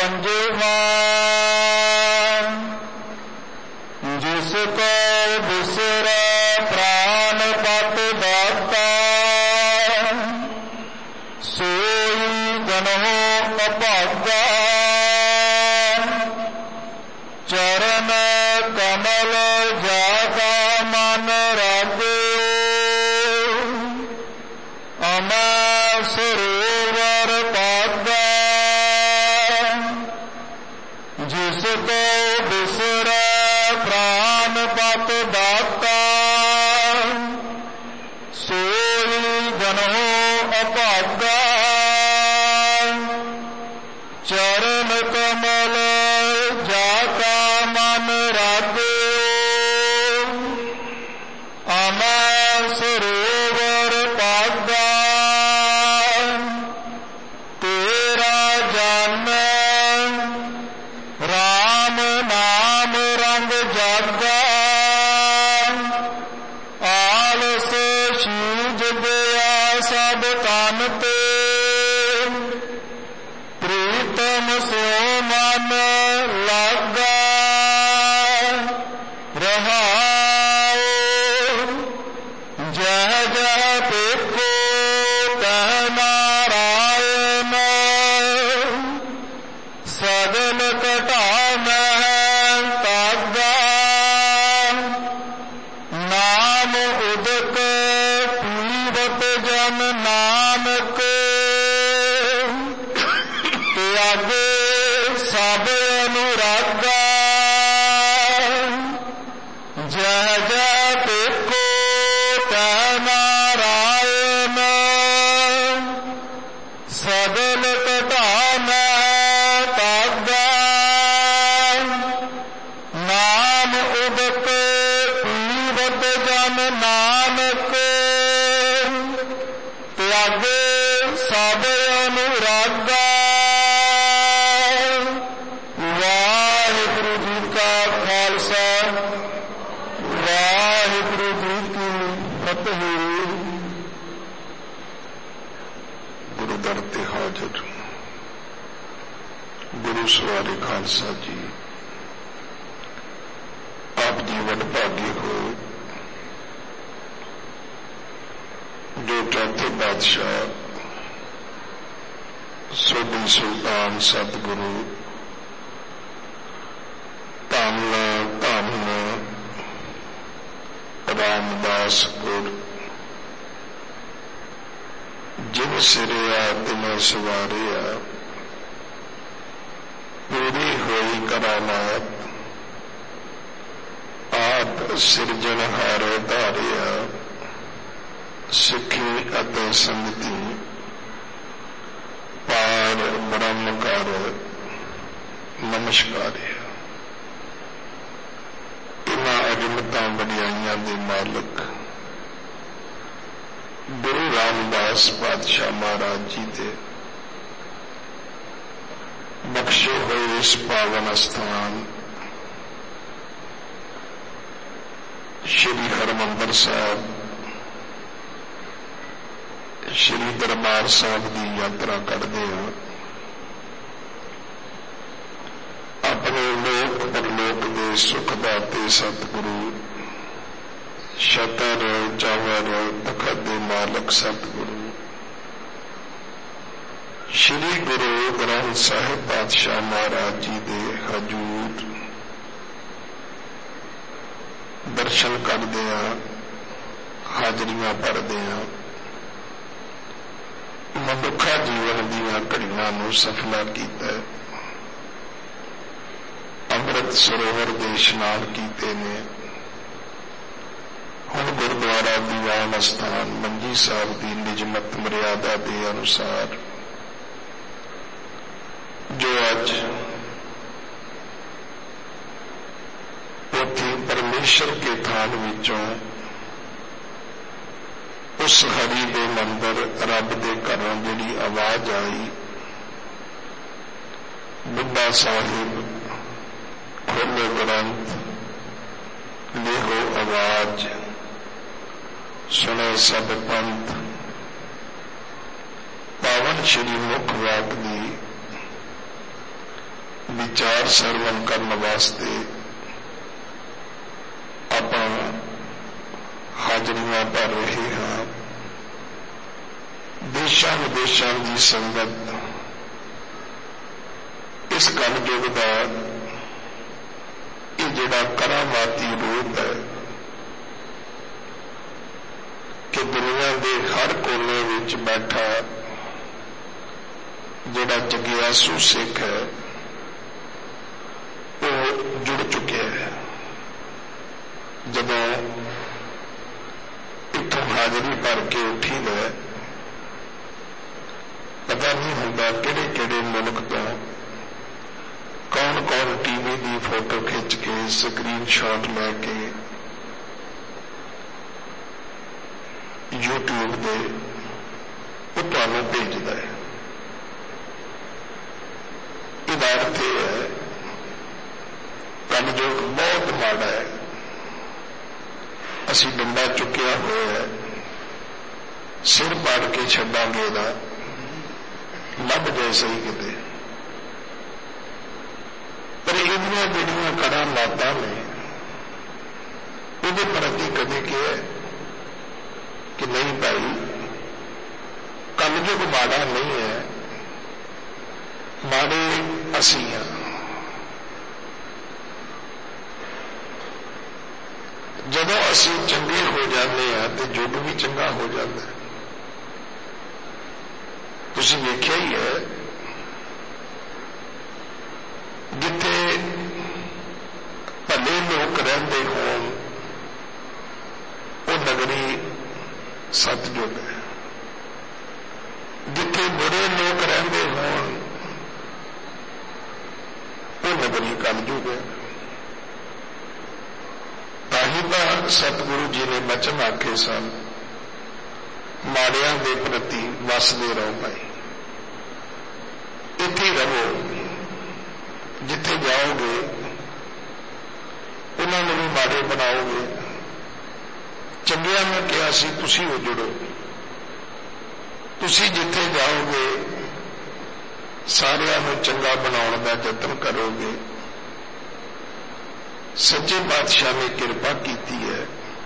पंजवान, जिसको बिसरे प्राण पत दाता, सोई जन हो अभागा। चरण कमल जागा मन राग्यो, अमय सरोवर पागा। जिसको बिसरे प्राण पत दाता, सोई जन हो अभागा। चरण कमल जाका मन राग्यो, अमय सरोवर पागा। तेरा जाने राम नाम रंग जागा, आलस शीज दया सब तन ते। प्रीतम सो मन लागा, रहाओ जह जह देखो तह नारायण। सगल कटा मह तागा, नाम उदक पीवत जन नानक। त्यागे सब अनुरागा, जह जह देखो तह नारायण। सगल कटा मह तागा, नाम उदक पीवत जन नानक। त्यागे सब अनुरागा। वाहिगुरु जी का खालसा, वाहिगुरु जी की फतेह। गुरु दर ते हाजिर गुरु सवारे खालसा जी, आप जी वडभागे हो जो चौथे बादशाह सोढी सुल्तान सतगुरु धामना धामना रामदास गुर, जिन सिरिया तिन सवारिया। पूरी होई करामात, आप सिरजनहार धारिया। सिखी अते संगति, पार ब्रह्म कर नमस्कारिया। इन्हां अजमतां वडियाइयां दे मालिक गुरु रामदास पातशाह महाराज जी दे बख्शे हुए इस पावन स्थान श्री हरमंदिर साहब, श्री दरबार साहब की यात्रा करते हैं। अपने लोक परलोक के सुखदाते सतगुरु शतर चावर तखत दे मालक सतगुरु श्री गुरु ग्रंथ साहिब पातशाह महाराज जी दे हजूर दर्शन करते हैं, हाजरियां भरते हैं। मनुखा जीवन दीयां घड़ियां नूं सफला कीता है। अमृत सरोवर दे इशनान कीते ने। हुण गुरुद्वारा दीवान स्थान मंजी साहब की निजमत मर्यादा के अनुसार जो अज पोथी परमेश्वर के थान विचों उस हरि दे मंदिर रब दे घरों जिहड़ी आवाज आई, बुढ़ा साहिब खोलो ग्रंथ लिखो आवाज, सुने सब पंथ, पावन श्री मुख वाक दी विचार सरवण करने वास्ते आप हाजरियां भर रहे हैं। देशां विदेशां की संगत इस कलयुग का ये जिहड़ा करामाती रूप है कि दुनिया के हर कोने विच बैठा जिहड़ा जगियासू सिख है वो जुड़ चुके हैं। जदों इत्थों हाजरी भर के उठी है, पता नहीं होता किहड़े किहड़े मुल्क तो कौन कौन टीवी की फोटो खिंच के स्क्रीन शॉट लैके यूट्यूब दे वो तुहानूं भेजदा है। इहदा अर्थ यह है कलयुग बहुत माड़ा है। असीं डंडा चुकिया हुआ है, सिर पाड़ के छड्डांगे इहदा, लभ जाए सही किते। पर इहदियां जिहड़ियां करामातां ने उहदे प्रति कदे कहा कि नहीं भाई कलयुग माड़ा नहीं है, माड़े असीं हां। जदों असीं चंगे हो जाते हैं तो युग भी चंगा हो जाता है। तुसीं वेख्या ही है जिथे भले लोग रहिंदे होण वो नगरी सतयुग है, जिथे बुरे लोग रहिंदे होण वो नगरी कलयुग है। ताही तां सतगुरु जी ने बचन आखे सन, माड़ियां दे प्रति वसदे रहो भाई, इत्थे रहो, जिथे जाओगे उन्होंने भी माड़े बनाओगे। चंगिया में कहा सी तुसी उजड़ो, तुसी जिथे जाओगे सारियां नूं चंगा बनाउण दा यतन करोगे। सच्चे पातशाह ने कृपा की है।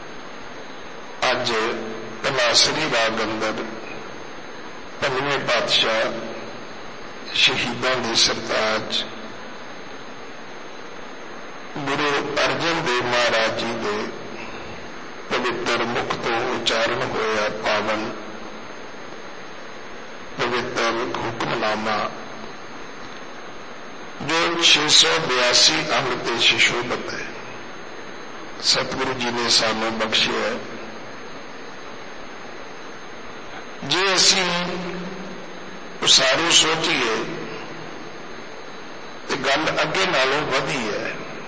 अज तनासरी राग अंदर 5वें पातशाह शहीदां दी सरताज गुरु अर्जन देव महाराज जी के पवित्र मुख तो उच्चारण होया पावन पवित्र हुक्मनामा जो 682 अंग ते सुशोभित है, सतगुरु जी ने सानू बख्शिया है। जे असी उसारू सोचिए तो गल अगे नालों वधी है।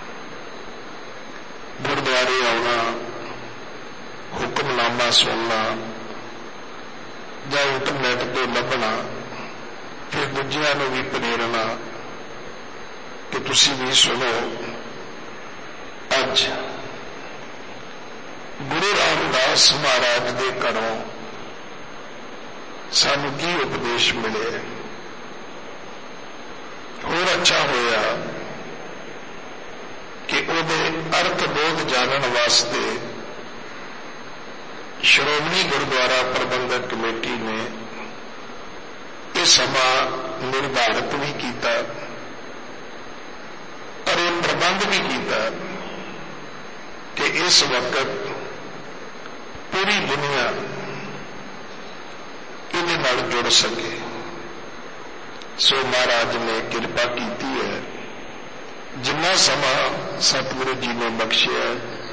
गुरुद्वारे आना, हुक्मनामा सुनना या इंटरनेट तो लभना, फिर दूजियां नूं भी प्रेरणा कि तुसी भी सुनो। अज गुरु रामदास महाराज के घरों सानू की उपदेश मिले। होर अच्छा होया कि उहदे अर्थ बोध जानन वास्ते श्रोमणी गुरुद्वारा प्रबंधक कमेटी ने यह समा निर्धारित भी किया और यह प्रबंध भी किया कि इस वक्त पूरी दुनिया इहदे नाल जुड़ सके। सो महाराज ने कृपा की है, जिन्ना समा सतगुरु जी ने बख्शिया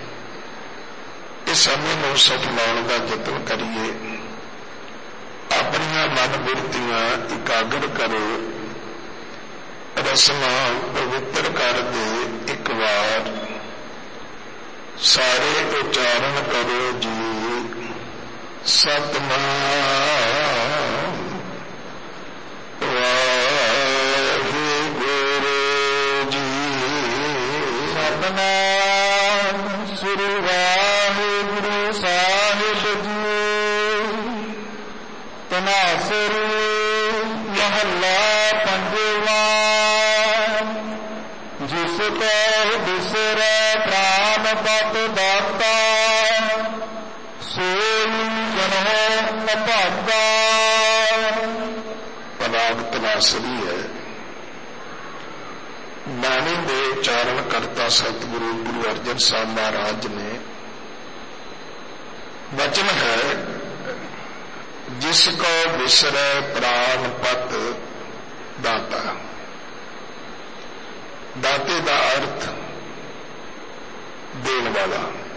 इस समय को सफलाउण का यतन करिए। अपनियां मन बुरतियां एकाग्र करो, रसना पवित्र कर दे एक बार, सारे उच्चारण करो जी सतनाम श्री वाहिगुरु साहिब जी। तनासरी महला पंजवा। ਕੋ ਬਿਸਰੈ ਪ੍ਰਾਨ ਪਤ ਦਾਤਾ ਸੋਈ ਜਨੋ ਅਭਾਗਾ। ਪਰਾਗ ਤਨਾਸਰੀ ਹੈ। ਬਾਣੀ ਦੇ ਉਚਾਰਨ ਕਰਤਾ ਸਤਿਗੁਰੂ ਗੁਰੂ ਅਰਜਨ ਸਾਹਿਬ ਮਹਾਰਾਜ ਨੇ ਵਚਨ ਹੈ, ਜਿਸ ਕੋ ਬਿਸਰੈ ਪ੍ਰਾਨ ਪਤ ਦਾਤਾ। ਦਾਤੇ ਦਾ ਅਰਥ ਦੇਣ ਵਾਲਾ,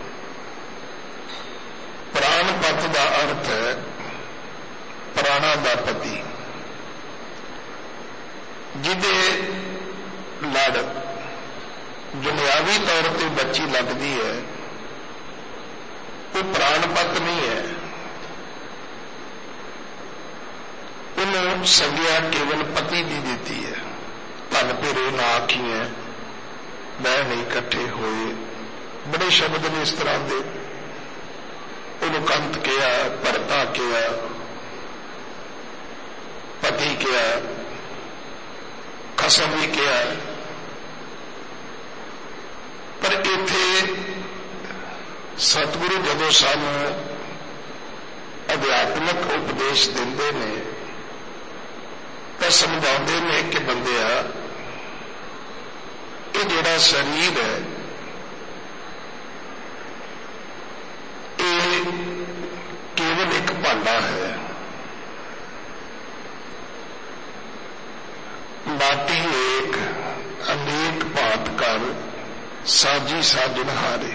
ਪ੍ਰਾਨ ਪਤ ਦਾ ਅਰਥ ਹੈ ਪ੍ਰਾਣਾ ਦਾ ਪਤੀ। ਜਿਹਦੇ ਲੜ ਦੁਨਿਆਵੀ ਤੌਰ ਤੇ ਬੱਚੀ ਲੱਗਦੀ ਹੈ, ਉਹ ਪ੍ਰਾਣਪਤ ਨਹੀਂ ਹੈ। ਉਹਨੂੰ ਸੰਗਿਆ ਕੇਵਲ ਪਤੀ ਦੀ ਦਿੱਤੀ ਹੈ। ਧਨ ਭੇਰੇ ਨਾ ਆਖੀਐ ਮੈਂ ਨਹੀਂ ਇਕੱਠੇ ਹੋਏ, ਬੜੇ ਸ਼ਬਦ ਨੇ ਇਸ ਤਰ੍ਹਾਂ ਦੇ। ਉਹਨੂੰ ਕੰਤ ਕਿਹਾ, ਭਰਤਾ ਕਿਹਾ, ਪਤੀ ਕਿਹਾ, ਖਸਮ ਵੀ ਕਿਹਾ। ਪਰ ਇੱਥੇ ਸਤਿਗੁਰੂ ਜਦੋਂ ਸਾਨੂੰ ਅਧਿਆਤਮਿਕ ਉਪਦੇਸ਼ ਦਿੰਦੇ ਨੇ ਤਾਂ ਸਮਝਾਉਂਦੇ ਨੇ ਕਿ ਬੰਦਿਆ, ਇਹ ਜਿਹੜਾ ਸਰੀਰ ਹੈ ਇਹ ਕੇਵਲ ਇੱਕ ਭਾਂਡਾ ਹੈ। ਮਾਟੀ ਏਕ ਅਨੇਕ ਭਾਂਤ ਕਰ ਸਾਜੀ ਸਾਜਨਹਾਰੇ।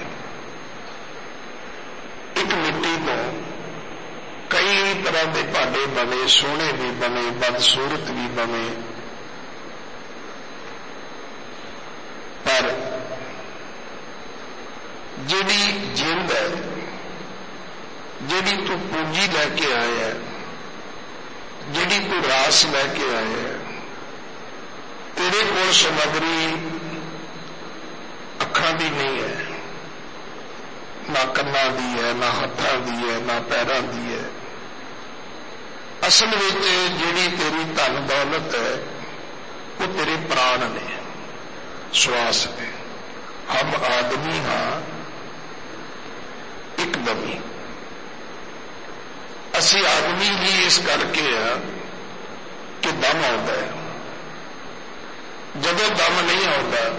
ਇੱਕ ਮਿੱਟੀ ਤੋਂ ਕਈ ਤਰ੍ਹਾਂ ਦੇ ਭਾਂਡੇ ਬਣੇ, ਸੋਹਣੇ ਵੀ ਬਣੇ, ਬਦਸੂਰਤ ਵੀ ਬਣੇ, ਪਰ ਜਿਹੜੀ ਜਿੰਦ ਹੈ, ਜਿਹੜੀ ਤੂੰ ਪੂੰਜੀ ਲੈ ਕੇ ਆਇਆ, ਜਿਹੜੀ ਤੂੰ ਰਾਸ ਲੈ ਕੇ ਆਇਆ, ਤੇਰੇ ਕੋਲ ਸਮੱਗਰੀ ਅੱਖਾਂ ਦੀ ਨਹੀਂ ਹੈ, ਨਾ ਕੰਨਾਂ ਦੀ ਹੈ, ਨਾ ਹੱਥਾਂ ਦੀ ਹੈ, ਨਾ ਪੈਰਾਂ ਦੀ ਹੈ। ਅਸਲ ਵਿੱਚ ਜਿਹੜੀ ਤੇਰੀ ਧਨ ਦੌਲਤ ਹੈ ਉਹ ਤੇਰੇ ਪ੍ਰਾਣ ਨੇ, ਸਵਾਸ ਨੇ। ਹਮ ਆਦਮੀ ਹਾਂ ਇੱਕਦਮੀ। ਅਸੀਂ ਆਦਮੀ ਹੀ ਇਸ ਕਰਕੇ ਆ ਕਿ ਦਮ ਆਉਂਦਾ ਹੈ। ਜਦੋਂ ਦਮ ਨਹੀਂ ਆਉਂਦਾ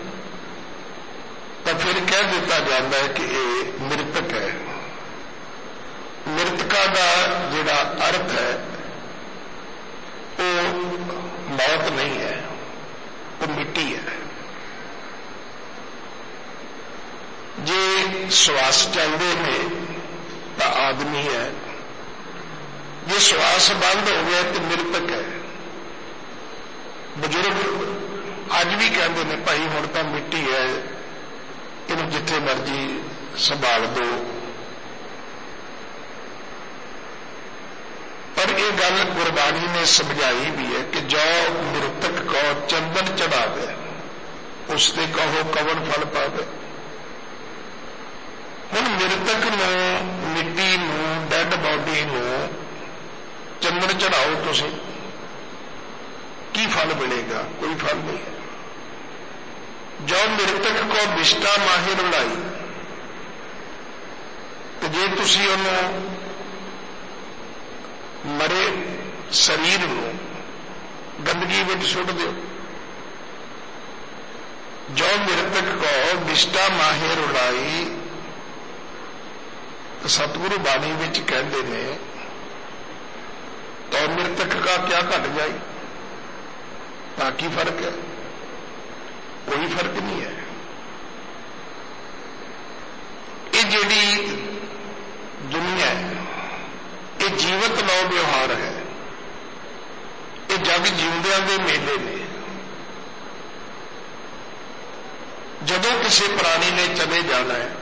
ਤਾਂ ਫਿਰ ਕਹਿ ਦਿੱਤਾ ਜਾਂਦਾ ਹੈ ਕਿ ਇਹ ਮ੍ਰਿਤਕ ਹੈ। ਮ੍ਰਿਤਕਾ ਦਾ ਜਿਹੜਾ ਅਰਥ ਹੈ ਉਹ ਮੌਤ ਨਹੀਂ ਹੈ, ਉਹ ਮਿੱਟੀ ਹੈ। ਜੇ ਸਵਾਸ ਚੱਲਦੇ ਨੇ ਤਾਂ ਆਦਮੀ ਹੈ, ਜੇ ਸਵਾਸ ਬੰਦ ਹੋ ਗਿਆ ਤਾਂ ਮ੍ਰਿਤਕ ਹੈ। ਬਜ਼ੁਰਗ ਅੱਜ ਵੀ ਕਹਿੰਦੇ ਨੇ ਭਾਈ ਹੁਣ ਤਾਂ ਮਿੱਟੀ ਹੈ, ਇਹਨੂੰ ਜਿੱਥੇ ਮਰਜੀ ਸੰਭਾਲ ਦੋ। ਪਰ ਇਹ ਗੱਲ ਗੁਰਬਾਣੀ ਨੇ ਸਮਝਾਈ ਵੀ ਹੈ ਕਿ ਜੋ ਮ੍ਰਿਤਕ ਕੋ ਚੰਦਨ ਚੜਾਵੇ ਉਸ ਤੇ ਕਹੋ ਕਵਨ ਫਲ ਪਾਵੇ। ਹੁਣ ਮ੍ਰਿਤਕ ਨੂੰ, ਮਿੱਟੀ ਨੂੰ, ਡੈਡ ਬਾਡੀ ਨੂੰ ਚੰਦਨ ਚੜਾਓ ਤੁਸੀਂ, ਕੀ ਫਲ ਮਿਲੇਗਾ? ਕੋਈ ਫਲ ਨਹੀਂ। ਜੋ ਮ੍ਰਿਤਕ ਕੋ ਵਿਸ਼ਟਾ ਮਾਹੇ ਰੁਲਾਈ, ਤੇ ਜੇ ਤੁਸੀਂ ਉਹਨੂੰ ਮਰੇ ਸਰੀਰ ਨੂੰ ਗੰਦਗੀ ਵਿੱਚ ਸੁੱਟ ਦਿਓ। ਜੋ ਮ੍ਰਿਤਕ ਕੋ ਵਿਸ਼ਟਾ ਮਾਹੇ ਰੁਲਾਈ, ਤਾਂ ਸਤਿਗੁਰੂ ਬਾਣੀ ਵਿੱਚ ਕਹਿੰਦੇ ਨੇ तो मृतक का क्या घट जाए, बाकी फर्क है? कोई फर्क नहीं है। ये जिहड़ी दुनिया है ये जीवत नौ व्यवहार है, ये जग जीवदियां दे मेले ने। जदों किसी प्राणी ने चले जाना है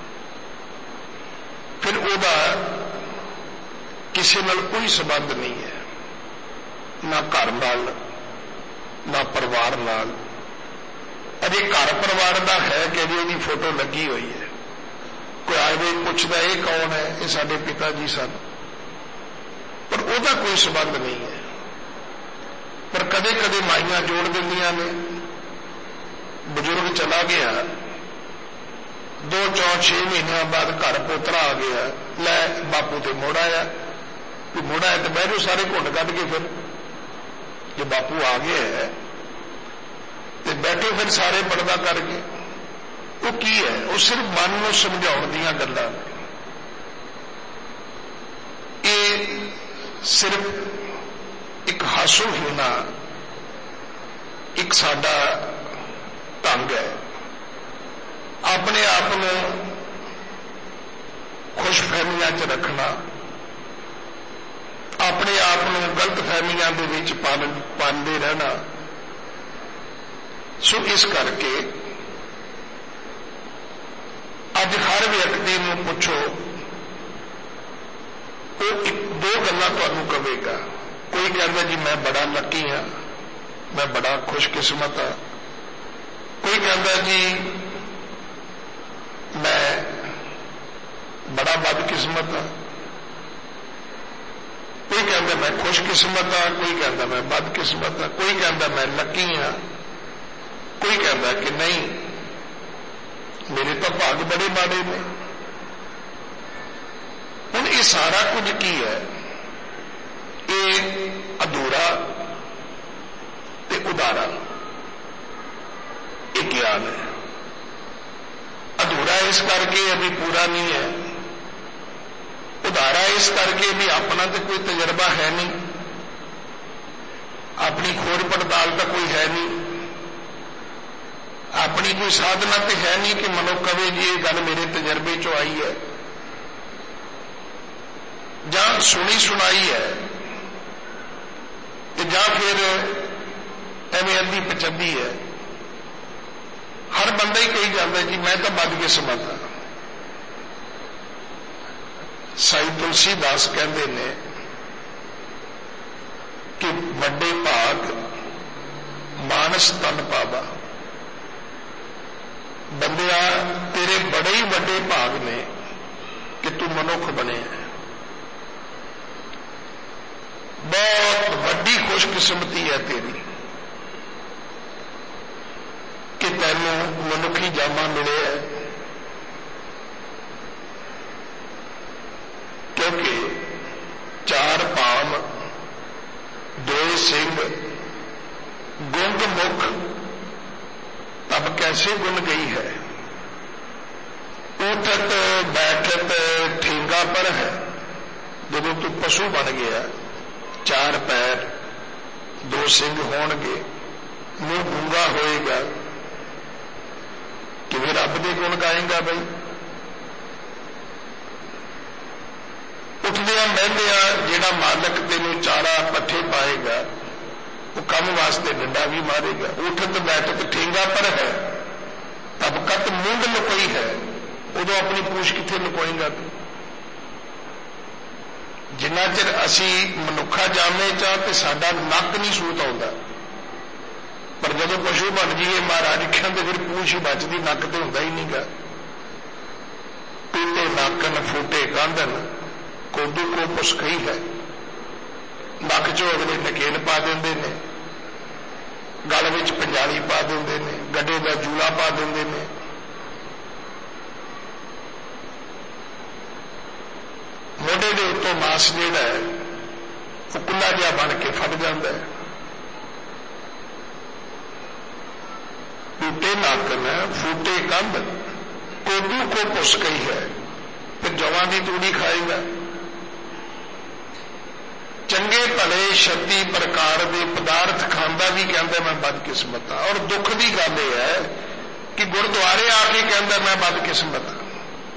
फिर उहदा किसी नाल कोई संबंध नहीं है, ना घर नाल ना परिवार नाल। अजे घर परिवार का है कि जी फोटो लगी हुई है, कोई आए पूछता ये कौन है, ये साडे पिता जी सन, पर उहदा कोई संबंध नहीं है। पर कदे कदे माइयां जोड़ दिंदियां ने, ਬਜ਼ੁਰਗ ਚਲਾ ਗਿਆ, 2, 4, 6 ਮਹੀਨਿਆਂ ਬਾਅਦ ਘਰ ਪੋਤਰਾ ਆ ਗਿਆ, ਲੈ ਬਾਪੂ ਤੇ ਮੁੜ ਆਇਆ, ਵੀ ਮੁੜ ਆਇਆ ਤੇ ਬਹਿ ਜਾਓ ਸਾਰੇ ਘੁੰਡ ਕੱਢ ਕੇ, ਫਿਰ ਜੇ ਬਾਪੂ ਆ ਗਿਆ ਹੈ ਤੇ ਬੈਠੋ ਫਿਰ ਸਾਰੇ ਪਰਦਾ ਕਰਕੇ। ਉਹ ਕੀ ਹੈ? ਉਹ ਸਿਰਫ ਮਨ ਨੂੰ ਸਮਝਾਉਣ ਦੀਆਂ ਗੱਲਾਂ। ਇਹ ਸਿਰਫ ਇੱਕ ਹਾਸੋਹੀਣਾ ਇੱਕ ਸਾਡਾ ਢੰਗ ਹੈ ਆਪਣੇ ਆਪ ਨੂੰ ਖੁਸ਼ਫਹਿਮੀਆਂ 'ਚ ਰੱਖਣਾ, ਆਪਣੇ ਆਪ ਨੂੰ ਗਲਤ ਫਹਿਮੀਆਂ ਦੇ ਵਿੱਚ ਪਾਉਂਦੇ ਰਹਿਣਾ। ਸੋ ਇਸ ਕਰਕੇ ਅੱਜ ਹਰ ਵਿਅਕਤੀ ਨੂੰ ਪੁੱਛੋ, ਉਹ 1-2 ਗੱਲਾਂ ਤੁਹਾਨੂੰ ਕਹੇਗਾ। ਕੋਈ ਕਹਿੰਦਾ ਜੀ ਮੈਂ ਬੜਾ ਲੱਕੀ ਹਾਂ, ਮੈਂ ਬੜਾ ਖੁਸ਼ਕਿਸਮਤ ਹਾਂ। ਕੋਈ ਕਹਿੰਦਾ ਜੀ ਮੈਂ ਬੜਾ ਬਦਕਿਸਮਤ ਹਾਂ। ਕੋਈ ਕਹਿੰਦਾ ਮੈਂ ਖੁਸ਼ਕਿਸਮਤ ਹਾਂ, ਕੋਈ ਕਹਿੰਦਾ ਮੈਂ ਬਦਕਿਸਮਤ ਹਾਂ, ਕੋਈ ਕਹਿੰਦਾ ਮੈਂ ਲੱਕੀ ਹਾਂ, ਕੋਈ ਕਹਿੰਦਾ ਕਿ ਨਹੀਂ ਮੇਰੇ ਤਾਂ ਭਾਗ ਬੜੇ ਮਾੜੇ ਨੇ। ਹੁਣ ਇਹ ਸਾਰਾ ਕੁਝ ਕੀ ਹੈ? ਇਹ ਅਧੂਰਾ ਤੇ ਉਦਾਰਾ ਇਹ ਗਿਆਨ ਹੈ। ਅਧੂਰਾ ਇਸ ਕਰਕੇ ਅਭੀ ਪੂਰਾ ਨਹੀਂ ਹੈ, ਉਦਾਰਾ ਇਸ ਕਰਕੇ ਵੀ ਆਪਣਾ ਤੇ ਕੋਈ ਤਜਰਬਾ ਹੈ ਨਹੀਂ, ਆਪਣੀ ਖੋਜ ਪੜਤਾਲ ਤਾਂ ਕੋਈ ਹੈ ਨਹੀਂ, ਆਪਣੀ ਕੋਈ ਸਾਧਨਾ ਤੇ ਹੈ ਨਹੀਂ ਕਿ ਮਨੁੱਖ ਕਵੇ ਜੀ ਇਹ ਗੱਲ ਮੇਰੇ ਤਜਰਬੇ 'ਚੋਂ ਆਈ ਹੈ ਜਾਂ ਸੁਣੀ ਸੁਣਾਈ ਹੈ, ਤੇ ਜਾਂ ਫਿਰ ਐਵੇਂ ਅੱਧੀ ਪਚੱਧੀ ਹੈ। ਹਰ ਬੰਦਾ ਹੀ ਕਹੀ ਜਾਂਦਾ ਜੀ ਮੈਂ ਤਾਂ ਬਦਕਿਸਮਤ ਹਾਂ। ਸਾਈ ਤੁਲਸੀ ਦਾਸ ਕਹਿੰਦੇ ਨੇ ਕਿ ਵੱਡੇ ਭਾਗ ਮਾਨਸ ਤਨ ਪਾਵਾ। ਬੰਦਿਆ ਤੇਰੇ ਬੜੇ ਹੀ ਵੱਡੇ ਭਾਗ ਨੇ ਕਿ ਤੂੰ ਮਨੁੱਖ ਬਣਿਆ। ਬਹੁਤ ਵੱਡੀ ਖੁਸ਼ਕਿਸਮਤੀ ਹੈ ਤੇਰੀ ਕਿ ਤੈਨੂੰ ਮਨੁੱਖੀ ਜਾਮਾ ਮਿਲਿਆ, ਕਿਉਂਕਿ 4 ਭਾਮ 2 ਸਿੰਘ ਗੁੰਗ ਮੁਖ ਤਬ ਕੈਸੇ ਗੁਣ ਗਈ ਹੈ। ਉਠਤ ਬੈਠਤ ਠੇਂਗਾ ਪਰ ਹੈ। ਜਦੋਂ ਤੂੰ ਪਸ਼ੂ ਬਣ ਗਿਆ, 4 ਪੈਰ 2 ਸਿੰਘ ਹੋਣਗੇ, ਮੂੰਹ ਗੂੰਗਾ ਹੋਏਗਾ, ਕਿਵੇਂ ਰੱਬ ਦੇ ਗੁਣ ਗਾਏਗਾ ਬਈ? ਉੱਠਦਿਆਂ ਬਹਿੰਦਿਆਂ ਜਿਹੜਾ ਮਾਲਕ ਤੈਨੂੰ ਚਾਰਾ ਪੱਠੇ ਪਾਏਗਾ ਉਹ ਕੰਮ ਵਾਸਤੇ ਡੰਡਾ ਵੀ ਮਾਰੇਗਾ। ਉਠਤ ਬੈਠਤ ਠੇਂਗਾ ਪਰ ਹੈ ਤਬ ਕਤ ਮੂੰਗ ਲੁਕੋਈ ਹੈ। ਉਦੋਂ ਆਪਣੀ ਪੂਛ ਕਿੱਥੇ ਲੁਕੋਏਗਾ ਤੂੰ? ਜਿੰਨਾ ਚਿਰ ਅਸੀਂ ਮਨੁੱਖਾ ਜਾਮੇ ਚਾਹ ਤੇ ਸਾਡਾ ਨੱਕ ਨਹੀਂ ਸੂਤ ਆਉਂਦਾ, ਪਰ ਜਦੋਂ ਪਸ਼ੂ ਬਣ ਜਾਈਏ ਮਹਾਰਾਜ ਕਹਿੰਦੇ ਫਿਰ ਪੂਛ ਹੀ ਬਚਦੀ, ਨੱਕ ਤੇ ਹੁੰਦਾ ਹੀ ਨਹੀਂਗਾ। ਟੂਟੇ ਨਾਕਨ ਫੂਟੇ ਕਾਂਦਨ ਕੋਦੂ ਕੋ ਪੁਸਕਈ ਹੈ। ਨੱਕ 'ਚੋਂ ਅਗਲੇ ਨਕੇਲ ਪਾ ਦਿੰਦੇ ਨੇ, ਗਲ ਵਿੱਚ ਪੰਜਾਲੀ ਪਾ ਦਿੰਦੇ ਨੇ, ਗੱਡੇ ਦਾ ਜੂਲਾ ਪਾ ਦਿੰਦੇ ਨੇ। ਮੋਢੇ ਦੇ ਉੱਤੋਂ ਮਾਸ ਜਿਹੜਾ ਹੈ ਉਹ ਕੁੱਲਾ ਜਿਹਾ ਬਣ ਕੇ ਫਟ ਜਾਂਦਾ ਹੈ। ਟੂਟੇ ਨਾਕਨ ਫੂਟੇ ਕੰਧ ਕੋਦੂ ਕੋ ਪੁਸਕਈ ਹੈ। ਫਿਰ ਜਵਾਂ ਦੀ ਤੂੜੀ ਖਾਏਗਾ। ਚੰਗੇ ਭਲੇ 36 ਪ੍ਰਕਾਰ ਦੇ ਪਦਾਰਥ ਖਾਂਦਾ ਵੀ ਕਹਿੰਦਾ ਮੈਂ ਬਦਕਿਸਮਤ ਹਾਂ। ਔਰ ਦੁੱਖ ਦੀ ਗੱਲ ਇਹ ਹੈ ਕਿ ਗੁਰਦੁਆਰੇ ਆ ਕੇ ਕਹਿੰਦਾ ਮੈਂ ਬਦਕਿਸਮਤ ਹਾਂ।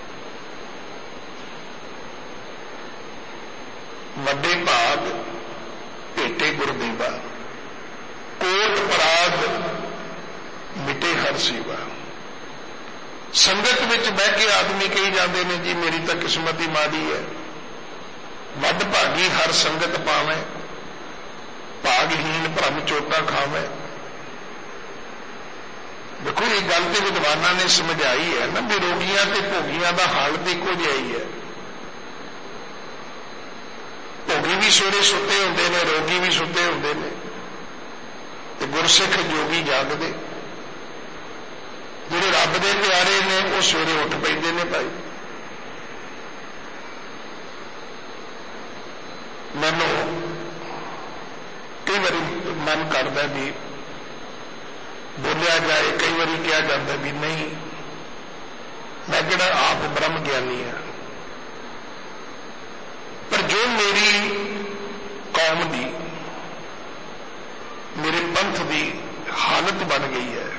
ਵੱਡੇ ਭਾਗ ਭੇਟੇ ਗੁਰਦੀਵਾ, ਕੋਟ ਪਰਾਗ ਮਿਟੇ ਹਰ ਸੀਵਾ। ਸੰਗਤ ਵਿੱਚ ਬਹਿ ਕੇ ਆਦਮੀ ਕਹੀ ਜਾਂਦੇ ਨੇ ਜੀ ਮੇਰੀ ਤਾਂ ਕਿਸਮਤ ਹੀ ਮਾੜੀ ਹੈ। ਵੱਡ ਭਾਗੀ ਹਰ ਸੰਗਤ ਪਾਵੇਂ, ਭਾਗਹੀਨ ਭਰਮ ਚੋਟਾਂ ਖਾਵੇਂ। ਦੇਖੋ ਇਹ ਗੱਲ ਤੇ ਵਿਦਵਾਨਾਂ ਨੇ ਸਮਝਾਈ ਹੈ ਨਾ ਵੀ ਰੋਗੀਆਂ ਤੇ ਭੋਗੀਆਂ ਦਾ ਹਾਲ ਤੇ ਇੱਕੋ ਜਿਹਾ ਹੀ ਹੈ। ਭੋਗੀ ਵੀ ਸਵੇਰੇ ਸੁੱਤੇ ਹੁੰਦੇ ਨੇ, ਰੋਗੀ ਵੀ ਸੁੱਤੇ ਹੁੰਦੇ ਨੇ, ਤੇ ਗੁਰਸਿੱਖ ਜੋਗੀ ਜਾਗਦੇ। ਜਿਹੜੇ ਰੱਬ ਦੇ ਪਿਆਰੇ ਨੇ ਉਹ ਸਵੇਰੇ ਉੱਠ ਪੈਂਦੇ ਨੇ ਭਾਈ। ਮੈਨੂੰ ਕਈ ਵਾਰੀ ਮਨ ਕਰਦਾ ਵੀ ਬੋਲਿਆ ਜਾਏ, ਕਈ ਵਾਰੀ ਕਿਹਾ ਜਾਂਦਾ ਵੀ ਨਹੀਂ ਮੈਂ ਕਿਹੜਾ ਆਪ ਬ੍ਰਹਮ ਗਿਆਨੀ ਹਾਂ, ਪਰ ਜੋ ਮੇਰੀ ਕੌਮ ਦੀ, ਮੇਰੇ ਪੰਥ ਦੀ ਹਾਲਤ ਬਣ ਗਈ ਹੈ,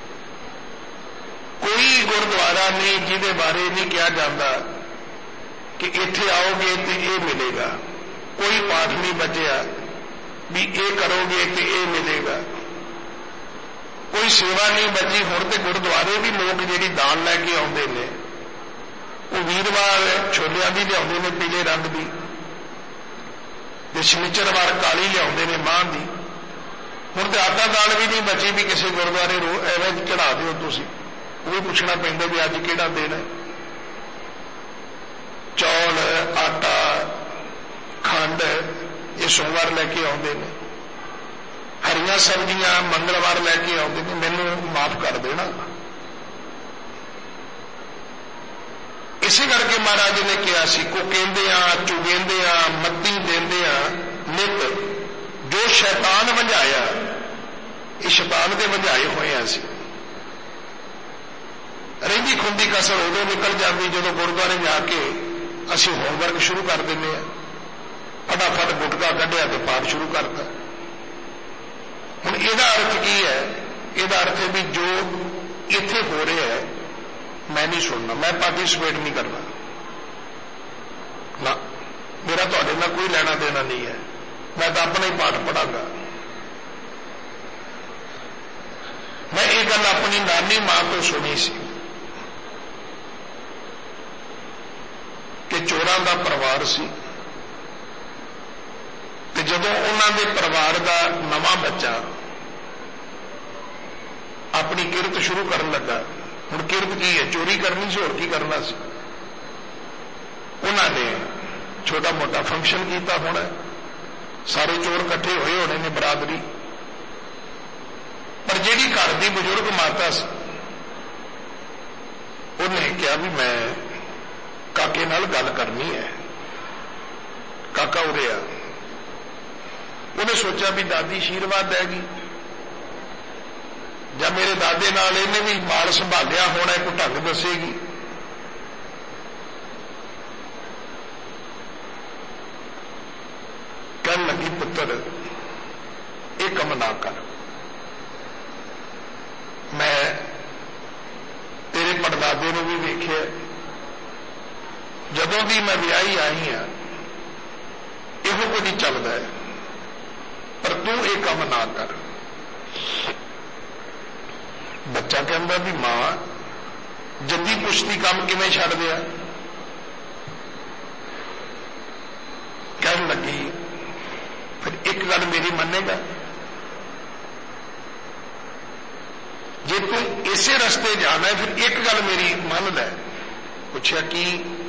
ਕੋਈ ਗੁਰਦੁਆਰਾ ਨਹੀਂ ਜਿਹਦੇ ਬਾਰੇ ਨਹੀਂ ਕਿਹਾ ਜਾਂਦਾ ਕਿ ਇੱਥੇ ਆਓਗੇ ਤੇ ਇਹ ਮਿਲੇਗਾ, ਕੋਈ ਪਾਠ ਨਹੀਂ ਬਚਿਆ ਵੀ ਇਹ ਕਰੋਗੇ ਤੇ ਇਹ ਮਿਲੇਗਾ, ਕੋਈ ਸੇਵਾ ਨਹੀਂ ਬਚੀ। ਹੁਣ ਤੇ ਗੁਰਦੁਆਰੇ ਵੀ ਲੋਕ ਜਿਹੜੀ ਦਾਲ ਲੈ ਕੇ ਆਉਂਦੇ ਨੇ ਉਹ ਵੀਰਵਾਰ ਛੋਲਿਆਂ ਦੀ ਲਿਆਉਂਦੇ ਨੇ ਪੀਲੇ ਰੰਗ ਦੀ, ਤੇ ਸ਼ਨੀਚਰਵਾਰ ਕਾਲੀ ਲਿਆਉਂਦੇ ਨੇ ਮਾਂ ਦੀ। ਹੁਣ ਤੇ ਆਟਾ ਦਾਲ ਵੀ ਨਹੀਂ ਬਚੀ ਵੀ ਕਿਸੇ ਗੁਰਦੁਆਰੇ ਐਵੇਂ ਚੜਾ ਦਿਓ ਤੁਸੀਂ, ਉਹ ਵੀ ਪੁੱਛਣਾ ਪੈਂਦਾ ਵੀ ਅੱਜ ਕਿਹੜਾ ਦਿਨ ਹੈ। ਚੌਲ, ਆਟਾ, ਖੰਡ ਇਹ ਸੋਮਵਾਰ ਲੈ ਕੇ ਆਉਂਦੇ ਨੇ, ਹਰੀਆਂ ਸਬਜ਼ੀਆਂ ਮੰਗਲਵਾਰ ਲੈ ਕੇ ਆਉਂਦੇ ਨੇ। ਮੈਨੂੰ ਮਾਫ ਕਰ ਦੇਣਾ। ਇਸੇ ਕਰਕੇ ਮਹਾਰਾਜ ਨੇ ਕਿਹਾ ਸੀ, ਕੋ ਕਹਿੰਦੇ ਆ, ਚੁਗੇਂਦੇ ਆ, ਮੱਤੀ ਦਿੰਦੇ ਆ ਨਿਤ, ਜੋ ਸ਼ੈਤਾਨ ਵੰਝਾਇਆ, ਇਹ ਸ਼ੈਤਾਨ ਦੇ ਵੰਝਾਏ ਹੋਏ ਆ ਸੀ। ਰਹਿੰਦੀ ਖੁੰਦੀ ਕਸਰ ਉਦੋਂ ਨਿਕਲ ਜਾਂਦੀ ਜਦੋਂ ਗੁਰਦੁਆਰੇ ਜਾ ਕੇ ਅਸੀਂ ਹੋਮਵਰਕ ਸ਼ੁਰੂ ਕਰ ਦਿੰਦੇ ਆ, ਫਟਾਫਟ ਗੁਟਕਾ ਕੱਢਿਆ ਤੇ ਪਾਠ ਸ਼ੁਰੂ ਕਰਤਾ। ਹੁਣ ਇਹਦਾ ਅਰਥ ਕੀ ਹੈ? ਇਹਦਾ ਅਰਥ ਹੈ ਵੀ ਜੋ ਇੱਥੇ ਹੋ ਰਿਹਾ ਹੈ ਮੈਂ ਨਹੀਂ ਸੁਣਨਾ, ਮੈਂ ਪਾਰਟਿਸਿਪੇਟ ਨਹੀਂ ਕਰਨਾ ਨਾ, ਮੇਰਾ ਤੁਹਾਡੇ ਨਾਲ ਕੋਈ ਲੈਣਾ ਦੇਣਾ ਨਹੀਂ ਹੈ, ਮੈਂ ਤਾਂ ਆਪਣਾ ਹੀ ਪਾਠ ਪੜਾਂਗਾ। ਮੈਂ ਇਹ ਗੱਲ ਆਪਣੀ ਨਾਨੀ ਮਾਂ ਤੋਂ ਸੁਣੀ ਸੀ ਕਿ ਚੋਰਾਂ ਦਾ ਪਰਿਵਾਰ ਸੀ, ਤੇ ਜਦੋਂ ਉਹਨਾਂ ਦੇ ਪਰਿਵਾਰ ਦਾ ਨਵਾਂ ਬੱਚਾ ਆਪਣੀ ਕਿਰਤ ਸ਼ੁਰੂ ਕਰਨ ਲੱਗਾ, ਹੁਣ ਕਿਰਤ ਕੀ ਹੈ? ਚੋਰੀ ਕਰਨੀ ਸੀ, ਹੋਰ ਕੀ ਕਰਨਾ ਸੀ। ਉਹਨਾਂ ਨੇ ਛੋਟਾ ਮੋਟਾ ਫੰਕਸ਼ਨ ਕੀਤਾ ਹੋਣਾ, ਸਾਰੇ ਚੋਰ ਇਕੱਠੇ ਹੋਏ ਹੋਣੇ ਨੇ ਬਰਾਦਰੀ, ਪਰ ਜਿਹੜੀ ਘਰ ਦੀ ਬਜ਼ੁਰਗ ਮਾਤਾ ਸੀ ਉਹਨੇ ਕਿਹਾ ਵੀ ਮੈਂ ਕਾਕੇ ਨਾਲ ਗੱਲ ਕਰਨੀ ਹੈ, ਕਾਕਾ ਉਰੇ ਆ। ਉਹਨੇ ਸੋਚਿਆ ਵੀ ਦਾਦੀ ਆਸ਼ੀਰਵਾਦ ਦੇਗੀ, ਜਾਂ ਮੇਰੇ ਦਾਦੇ ਨਾਲ ਇਹਨੇ ਵੀ ਮਾਲ ਸੰਭਾਲਿਆ ਹੋਣਾ, ਕੋਈ ਢੰਗ ਦੱਸੇਗੀ। ਕਹਿਣ ਲੱਗੀ, ਪੁੱਤਰ ਇਹ ਕੰਮ ਨਾ ਕਰ, ਮੈਂ ਤੇਰੇ ਪੜਦਾਦੇ ਨੂੰ ਵੀ ਵੇਖਿਆ, ਜਦੋਂ ਦੀ ਮੈਂ ਵਿਆਹੀ ਆਈ ਹਾਂ ਇਹੋ ਕੁਝ ਹੀ ਚੱਲਦਾ ਹੈ, ਪਰ ਤੂੰ ਇਹ ਕੰਮ ਨਾ ਕਰ। ਬੱਚਾ ਕਹਿੰਦਾ ਵੀ ਮਾਂ ਜੱਦੀ ਪੁਸ਼ਤੀ ਕੰਮ ਕਿਵੇਂ ਛੱਡ ਦਿਆ? ਕਹਿਣ ਲੱਗੀ, ਫਿਰ ਇੱਕ ਗੱਲ ਮੇਰੀ ਮੰਨੇਗਾ, ਜੇ ਤੂੰ ਇਸੇ ਰਸਤੇ ਜਾਣਾ ਹੈ ਫਿਰ ਇੱਕ ਗੱਲ ਮੇਰੀ ਮੰਨ ਲੈ। ਪੁੱਛਿਆ ਕੀ?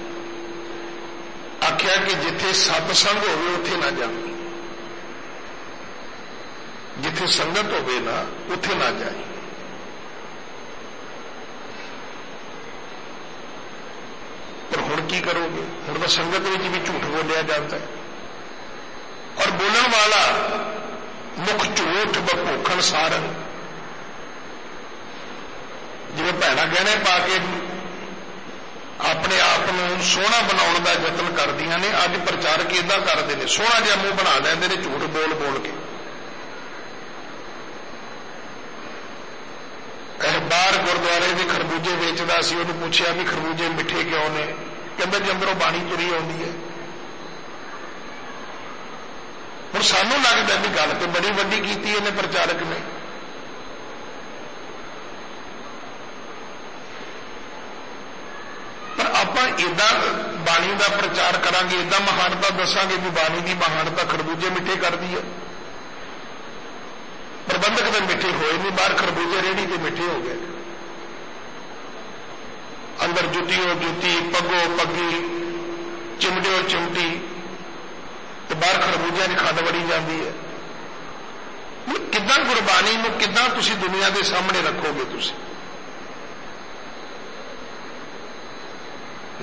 ਆਖਿਆ ਕਿ ਜਿੱਥੇ ਸਤਸੰਗ ਹੋਵੇ ਉੱਥੇ ਨਾ ਜਾਵੀਂ, ਜਿੱਥੇ ਸੰਗਤ ਹੋਵੇ ਨਾ ਉੱਥੇ ਨਾ ਜਾਈ। ਪਰ ਹੁਣ ਕੀ ਕਰੋਗੇ? ਹੁਣ ਤਾਂ ਸੰਗਤ ਵਿੱਚ ਵੀ ਝੂਠ ਬੋਲਿਆ ਜਾਂਦਾ ਹੈ, ਔਰ ਬੋਲਣ ਵਾਲਾ ਮੁਖ ਝੂਠ ਬਭੂਖਣ ਸਾਰਨ। ਜਿਵੇਂ ਭੈਣਾਂ ਗਹਿਣੇ ਪਾ ਕੇ ਆਪਣੇ ਆਪ ਨੂੰ ਸੋਹਣਾ ਬਣਾਉਣ ਦਾ ਯਤਨ ਕਰਦੀਆਂ ਨੇ, ਅੱਜ ਪ੍ਰਚਾਰਕ ਏਦਾਂ ਕਰਦੇ ਨੇ, ਸੋਹਣਾ ਜਿਹਾ ਮੂੰਹ ਬਣਾ ਲੈਂਦੇ ਨੇ ਝੂਠ ਬੋਲ ਬੋਲ ਕੇ। ਬਾਹਰ ਗੁਰਦੁਆਰੇ ਦੇ ਖਰਬੂਜੇ ਵੇਚਦਾ ਸੀ, ਉਹਨੂੰ ਪੁੱਛਿਆ ਵੀ ਖਰਬੂਜੇ ਮਿੱਠੇ ਕਿਉਂ ਨੇ? ਕਹਿੰਦਾ ਜੀ ਅੰਦਰੋਂ ਬਾਣੀ ਤੁਰੀ ਆਉਂਦੀ ਹੈ। ਹੁਣ ਸਾਨੂੰ ਲੱਗਦਾ ਵੀ ਗੱਲ ਤੇ ਬੜੀ ਵੱਡੀ ਕੀਤੀ ਇਹਨੇ ਪ੍ਰਚਾਰਕ ਨੇ, ਪਰ ਆਪਾਂ ਏਦਾਂ ਬਾਣੀ ਦਾ ਪ੍ਰਚਾਰ ਕਰਾਂਗੇ, ਏਦਾਂ ਮਹਾਨਤਾ ਦੱਸਾਂਗੇ ਵੀ ਬਾਣੀ ਦੀ ਮਹਾਨਤਾ ਖਰਬੂਜੇ ਮਿੱਠੇ ਕਰਦੀ ਹੈ। ਪ੍ਰਬੰਧਕ ਦੇ ਮਿੱਠੇ ਹੋਏ ਨਹੀਂ, ਬਾਹਰ ਖਰਬੂਜੇ ਰੇਹੜੀ ਤੇ ਮਿੱਠੇ ਹੋ ਗਏ, ਅੰਦਰ ਜੁੱਤੀਓ ਜੁੱਤੀ, ਪੱਗੋ ਪੱਗੀ, ਚਿਮਟਿਓ ਚਿਮਟੀ, ਤੇ ਬਾਹਰ ਖਰਬੂਜਿਆਂ ਦੀ ਖੰਡ ਵੜੀ ਜਾਂਦੀ ਹੈ। ਕਿੱਦਾਂ ਗੁਰਬਾਣੀ ਨੂੰ ਕਿੱਦਾਂ ਤੁਸੀਂ ਦੁਨੀਆ ਦੇ ਸਾਹਮਣੇ ਰੱਖੋਗੇ? ਤੁਸੀਂ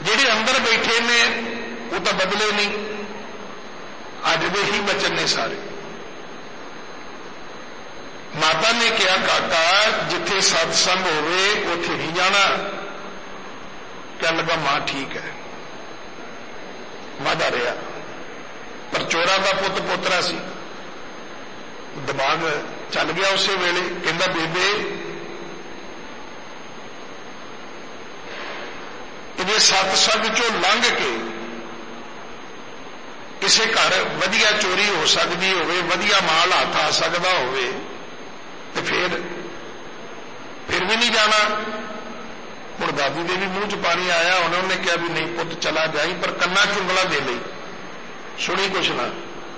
ਜਿਹੜੇ ਅੰਦਰ ਬੈਠੇ ਨੇ ਉਹ ਤਾਂ ਬਦਲੇ ਨਹੀਂ, ਅੱਜ ਦੇ ਹੀ ਬਚਨ ਨੇ ਸਾਰੇ। ਮਾਤਾ ਨੇ ਕਿਹਾ ਕਾਕਾ ਜਿੱਥੇ ਸਤਸੰਗ ਹੋਵੇ ਉੱਥੇ ਨਹੀਂ ਜਾਣਾ। ਕਹਿਣ ਲੱਗਾ ਮਾਂ ਠੀਕ ਹੈ। ਵਾਦਾ ਰਿਹਾ, ਪਰ ਚੋਰਾਂ ਦਾ ਪੁੱਤ ਪੋਤਰਾ ਸੀ, ਦਿਮਾਗ ਚੱਲ ਗਿਆ ਉਸੇ ਵੇਲੇ। ਕਹਿੰਦਾ ਬੇਬੇ ਇਹਦੇ ਸਤਸੰਗ ਚੋਂ ਲੰਘ ਕੇ ਕਿਸੇ ਘਰ ਵਧੀਆ ਚੋਰੀ ਹੋ ਸਕਦੀ ਹੋਵੇ, ਵਧੀਆ ਮਾਲ ਹੱਥ ਆ ਸਕਦਾ ਹੋਵੇ ਤੇ ਫਿਰ ਵੀ ਨਹੀਂ ਜਾਣਾ। ਹੁਣ ਦਾਦੀ ਦੇ ਵੀ ਮੂੰਹ 'ਚ ਪਾਣੀ ਆਇਆ। ਉਹਨਾਂ ਨੇ ਕਿਹਾ ਵੀ ਨਹੀਂ ਪੁੱਤ ਚਲਾ ਜਾਈ, ਪਰ ਕੰਨਾਂ 'ਚ ਉਂਗਲਾਂ ਦੇ ਲਈ, ਸੁਣੀ ਕੁਛ ਨਾ।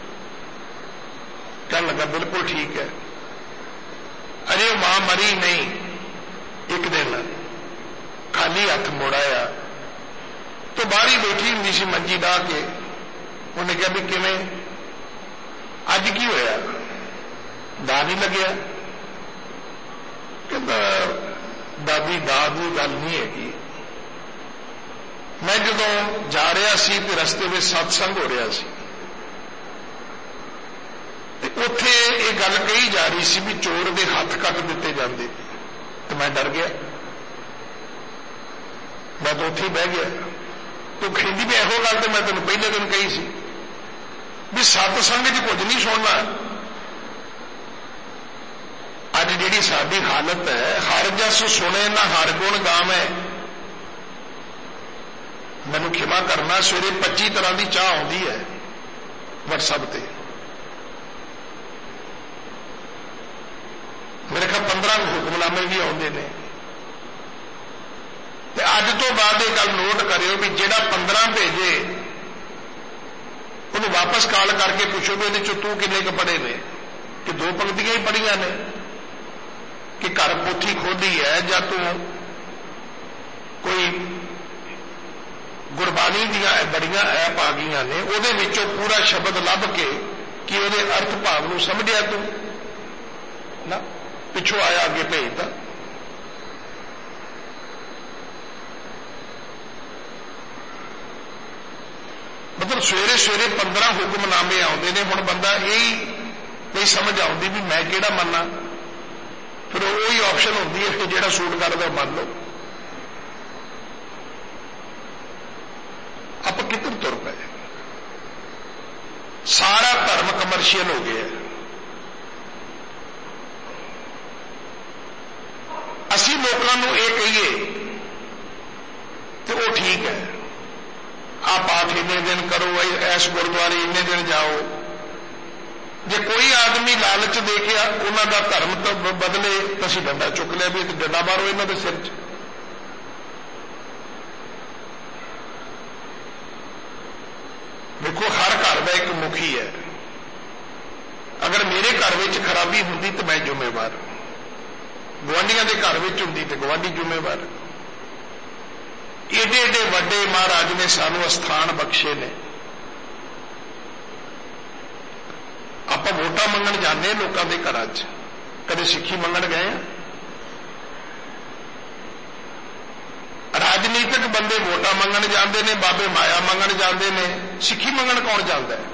ਕਹਿਣ ਲੱਗਾ ਬਿਲਕੁਲ ਠੀਕ ਹੈ। ਅਜੇ ਮਾਂ ਮਰੀ ਨਹੀਂ। ਇੱਕ ਦਿਨ ਖਾਲੀ ਹੱਥ ਮੁੜ ਆਇਆ ਤੇ ਬਾਹਰ ਹੀ ਬੈਠੀ ਹੁੰਦੀ ਸੀ ਮੰਜੀ ਢਾਹ ਕੇ। ਉਹਨੇ ਕਿਹਾ ਵੀ ਕਿਵੇਂ, ਅੱਜ ਕੀ ਹੋਇਆ, ਦਾ ਨਹੀਂ ਲੱਗਿਆ? ਕਹਿੰਦਾ ਦਾਦੀ ਦਾਦ ਦੀ ਗੱਲ ਨਹੀਂ ਹੈਗੀ, ਮੈਂ ਜਦੋਂ ਜਾ ਰਿਹਾ ਸੀ ਤੇ ਰਸਤੇ ਵਿੱਚ ਸਤਸੰਗ ਹੋ ਰਿਹਾ ਸੀ ਤੇ ਉੱਥੇ ਇਹ ਗੱਲ ਕਹੀ ਜਾ ਰਹੀ ਸੀ ਵੀ ਚੋਰ ਦੇ ਹੱਥ ਕੱਟ ਦਿੱਤੇ ਜਾਂਦੇ, ਤੇ ਮੈਂ ਡਰ ਗਿਆ। ਮੈਂ ਤਾਂ ਉੱਥੇ ਹੀ ਬਹਿ ਗਿਆ। ਤੂੰ ਕਹਿੰਦੀ ਵੀ ਇਹੋ ਗੱਲ ਤੇ ਮੈਂ ਤੈਨੂੰ ਪਹਿਲੇ ਦਿਨ ਕਹੀ ਸੀ ਵੀ ਸਤਸੰਗ 'ਚ ਕੁਝ ਨਹੀਂ ਸੁਣਨਾ। ਅੱਜ ਜਿਹੜੀ ਸਾਡੀ ਹਾਲਤ ਹੈ, ਹਰ ਜਸ ਸੁਣੇ ਨਾ ਹਰ ਗੁਣ ਗਾਵੇ। ਮੈਨੂੰ ਖਿਮਾ ਕਰਨਾ, ਸਵੇਰੇ 25 ਤਰ੍ਹਾਂ ਦੀ ਚਾਹ ਆਉਂਦੀ ਹੈ WhatsApp ਤੇ, ਮੇਰੇ ਖਿਆਲ 15 ਹੁਕਮਨਾਮੇ ਵੀ ਆਉਂਦੇ ਨੇ। ਤੇ ਅੱਜ ਤੋਂ ਬਾਅਦ ਇਹ ਗੱਲ ਨੋਟ ਕਰਿਓ ਵੀ ਜਿਹੜਾ 15 ਭੇਜੇ ਉਹਨੂੰ ਵਾਪਸ ਕਾਲ ਕਰਕੇ ਪੁੱਛੋ ਵੀ ਇਹਦੇ 'ਚੋਂ ਤੂੰ ਕਿੰਨੇ ਕੁ ਪੜ੍ਹੇ ਨੇ, ਕਿ 2 ਪੰਕਤੀਆਂ ਹੀ ਪੜ੍ਹੀਆਂ ਨੇ, ਕਿ ਘਰ ਪੋਥੀ ਖੋਲੀ ਹੈ, ਜਾਂ ਤੂੰ ਕੋਈ ਗੁਰਬਾਣੀ ਦੀਆਂ ਬੜੀਆਂ ਐਪ ਆ ਗਈਆਂ ਨੇ ਉਹਦੇ ਵਿੱਚੋਂ ਪੂਰਾ ਸ਼ਬਦ ਲੱਭ ਕੇ ਕਿ ਉਹਦੇ ਅਰਥ ਭਾਵ ਨੂੰ ਸਮਝਿਆ ਤੂੰ ਨਾ, ਪਿੱਛੋਂ ਆਇਆ ਅੱਗੇ ਭੇਜਦਾ। ਮਤਲਬ ਸਵੇਰੇ ਸਵੇਰੇ 15 ਹੁਕਮਨਾਮੇ ਆਉਂਦੇ ਨੇ। ਹੁਣ ਬੰਦਾ ਇਹ ਨਹੀਂ ਸਮਝ ਆਉਂਦੀ ਵੀ ਮੈਂ ਕਿਹੜਾ ਮੰਨਾਂ। ਫਿਰ ਉਹੀ ਆਪਸ਼ਨ ਹੁੰਦੀ ਹੈ ਕਿ ਜਿਹੜਾ ਸੂਟ ਕਰਦਾ ਮੰਨ ਲਓ। ਆਪਾਂ ਕਿੱਧਰ ਤੁਰ ਪਏ? ਸਾਰਾ ਧਰਮ ਕਮਰਸ਼ੀਅਲ ਹੋ ਗਿਆ। ਅਸੀਂ ਲੋਕਾਂ ਨੂੰ ਇਹ ਕਹੀਏ ਤੇ ਉਹ ਠੀਕ ਹੈ, ਆ ਪਾਠ ਇੰਨੇ ਦਿਨ ਕਰੋ, ਇਸ ਗੁਰਦੁਆਰੇ ਇੰਨੇ ਦਿਨ ਜਾਓ। ਜੇ ਕੋਈ ਆਦਮੀ ਲਾਲਚ ਦੇ ਕੇ ਉਹਨਾਂ ਦਾ ਧਰਮ ਤੋਂ ਬਦਲੇ ਤਾਂ ਅਸੀਂ ਡੰਡਾ ਚੁੱਕ ਲਿਆ ਵੀ ਡੰਡਾ ਮਾਰੋ ਇਹਨਾਂ ਦੇ ਸਿਰ 'ਚ। ਦੇਖੋ ਹਰ ਘਰ ਦਾ ਇੱਕ ਮੁਖੀ ਹੈ। ਅਗਰ ਮੇਰੇ ਘਰ ਵਿੱਚ ਖਰਾਬੀ ਹੁੰਦੀ ਤਾਂ ਮੈਂ ਜ਼ਿੰਮੇਵਾਰ, ਗੁਆਂਢੀਆਂ ਦੇ ਘਰ ਵਿੱਚ ਹੁੰਦੀ ਤੇ ਗੁਆਂਢੀ ਜ਼ਿੰਮੇਵਾਰ। ਏਡੇ ਏਡੇ ਵੱਡੇ ਮਹਾਰਾਜ ਨੇ ਸਾਨੂੰ ਅਸਥਾਨ ਬਖਸ਼ੇ ਨੇ। ਆਪਾਂ ਵੋਟਾਂ ਮੰਗਣ ਜਾਂਦੇ ਲੋਕਾਂ ਦੇ ਘਰਾਂ 'ਚ, ਕਦੇ ਸਿੱਖੀ ਮੰਗਣ ਗਏ ਆ? ਰਾਜਨੀਤਿਕ ਬੰਦੇ ਵੋਟਾਂ ਮੰਗਣ ਜਾਂਦੇ ਨੇ, ਬਾਬੇ ਮਾਇਆ ਮੰਗਣ ਜਾਂਦੇ ਨੇ, ਸਿੱਖੀ ਮੰਗਣ ਕੌਣ ਜਾਂਦਾ ਹੈ?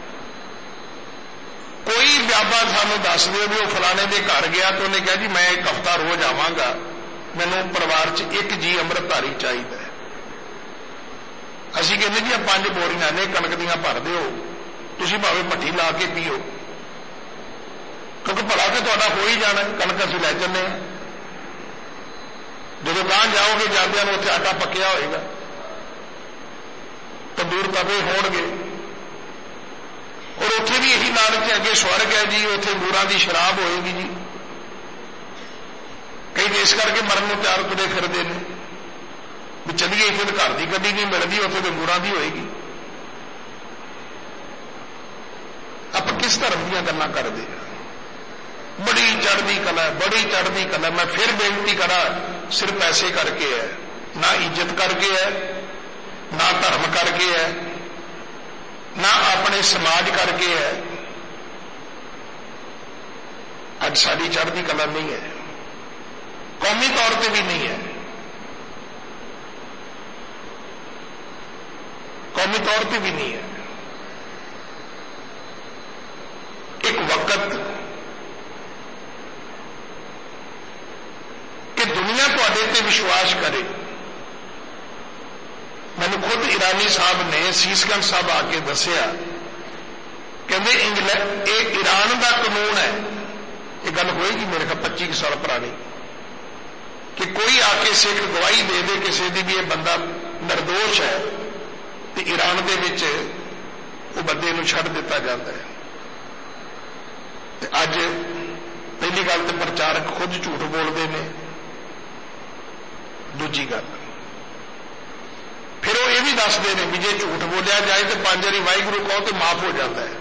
ਕੋਈ ਬਾਬਾ ਸਾਨੂੰ ਦੱਸ ਦਿਓ ਵੀ ਉਹ ਫਲਾਣੇ ਦੇ ਘਰ ਗਿਆ ਤੇ ਉਹਨੇ ਕਿਹਾ ਜੀ ਮੈਂ ਇੱਕ ਹਫ਼ਤਾ ਰੋਜ਼ ਆਵਾਂਗਾ, ਮੈਨੂੰ ਪਰਿਵਾਰ 'ਚ ਇੱਕ ਜੀ ਅੰਮ੍ਰਿਤਧਾਰੀ ਚਾਹੀਦਾ ਹੈ। ਅਸੀਂ ਕਹਿੰਦੇ ਜੀ 5 ਬੋਰੀਆਂ ਨੇ ਕਣਕ ਦੀਆਂ ਭਰ ਦਿਓ, ਤੁਸੀਂ ਭਾਵੇਂ ਭੱਠੀ ਲਾ ਕੇ ਪੀਓ, ਕਿਉਂਕਿ ਭਲਾ ਤੇ ਤੁਹਾਡਾ ਹੋ ਹੀ ਜਾਣਾ, ਕਣਕ ਅਸੀਂ ਲੈ ਚੱਲੇ ਹਾਂ। ਜਦੋਂ ਗਾਂ ਜਾਓਗੇ ਜਾਂਦਿਆਂ ਨੂੰ ਉੱਥੇ ਆਟਾ ਪੱਕਿਆ ਹੋਏਗਾ, ਤੰਦੂਰ ਤਵੇ ਹੋਣਗੇ, ਔਰ ਉੱਥੇ ਵੀ ਇਹੀ ਲਾਲਚ ਹੈ, ਅੱਗੇ ਸਵਰਗ ਹੈ ਜੀ, ਉੱਥੇ ਅੰਗੂਰਾਂ ਦੀ ਸ਼ਰਾਬ ਹੋਏਗੀ ਜੀ। ਕਈ ਇਸ ਕਰਕੇ ਮਰਨ ਨੂੰ ਤਿਆਰ ਤੁਰੇ ਫਿਰਦੇ ਨੇ ਵੀ ਚੱਲੀਏ, ਇੱਥੇ ਤਾਂ ਘਰ ਦੀ ਗੱਡੀ ਨਹੀਂ ਮਿਲਦੀ, ਉੱਥੇ ਤਾਂ ਅੰਗੂਰਾਂ ਦੀ ਹੋਏਗੀ। ਆਪਾਂ ਕਿਸ ਧਰਮ ਦੀਆਂ ਗੱਲਾਂ ਕਰਦੇ ਹਾਂ? ਬੜੀ ਚੜ੍ਹਦੀ ਕਲਾ, ਬੜੀ ਚੜ੍ਹਦੀ ਕਲਾ। ਮੈਂ ਫਿਰ ਬੇਨਤੀ ਕਰਾਂ, ਸਿਰਫ ਪੈਸੇ ਕਰਕੇ ਹੈ, ਨਾ ਇੱਜ਼ਤ ਕਰਕੇ ਹੈ, ਨਾ ਧਰਮ ਕਰਕੇ ਹੈ, ਨਾ ਆਪਣੇ ਸਮਾਜ ਕਰਕੇ ਹੈ। ਅੱਜ ਸਾਡੀ ਚੜ੍ਹਦੀ ਕਲਾ ਨਹੀਂ ਹੈ, ਕੌਮੀ ਤੌਰ ਤੇ ਵੀ ਨਹੀਂ ਹੈ। कौमी तौर पर भी नहीं है। एक वक्त कि दुनिया तुहाडे ते विश्वास करे। मैनूं खुद ईरानी साहब ने सीसगंज साहब आके दसिया, कहते इंग्लैंड ये ईरान का कानून है, ये गल होएगी मेरे ख्याल 25 साल पुरानी, कि कोई आके सिख गवाही दे दे किसी की भी ये बंदा निर्दोष है तो ईरान दे विच वो बंदे नूं छड्ड दिता जाता है। अज पहली गल तो प्रचारक खुद झूठ बोलते हैं, दूजी गल फिर वो ये भी दसते हैं भी जे झूठ बोलिया जाए तो 5 वारी वाहिगुरू कहो तो माफ हो जाता है।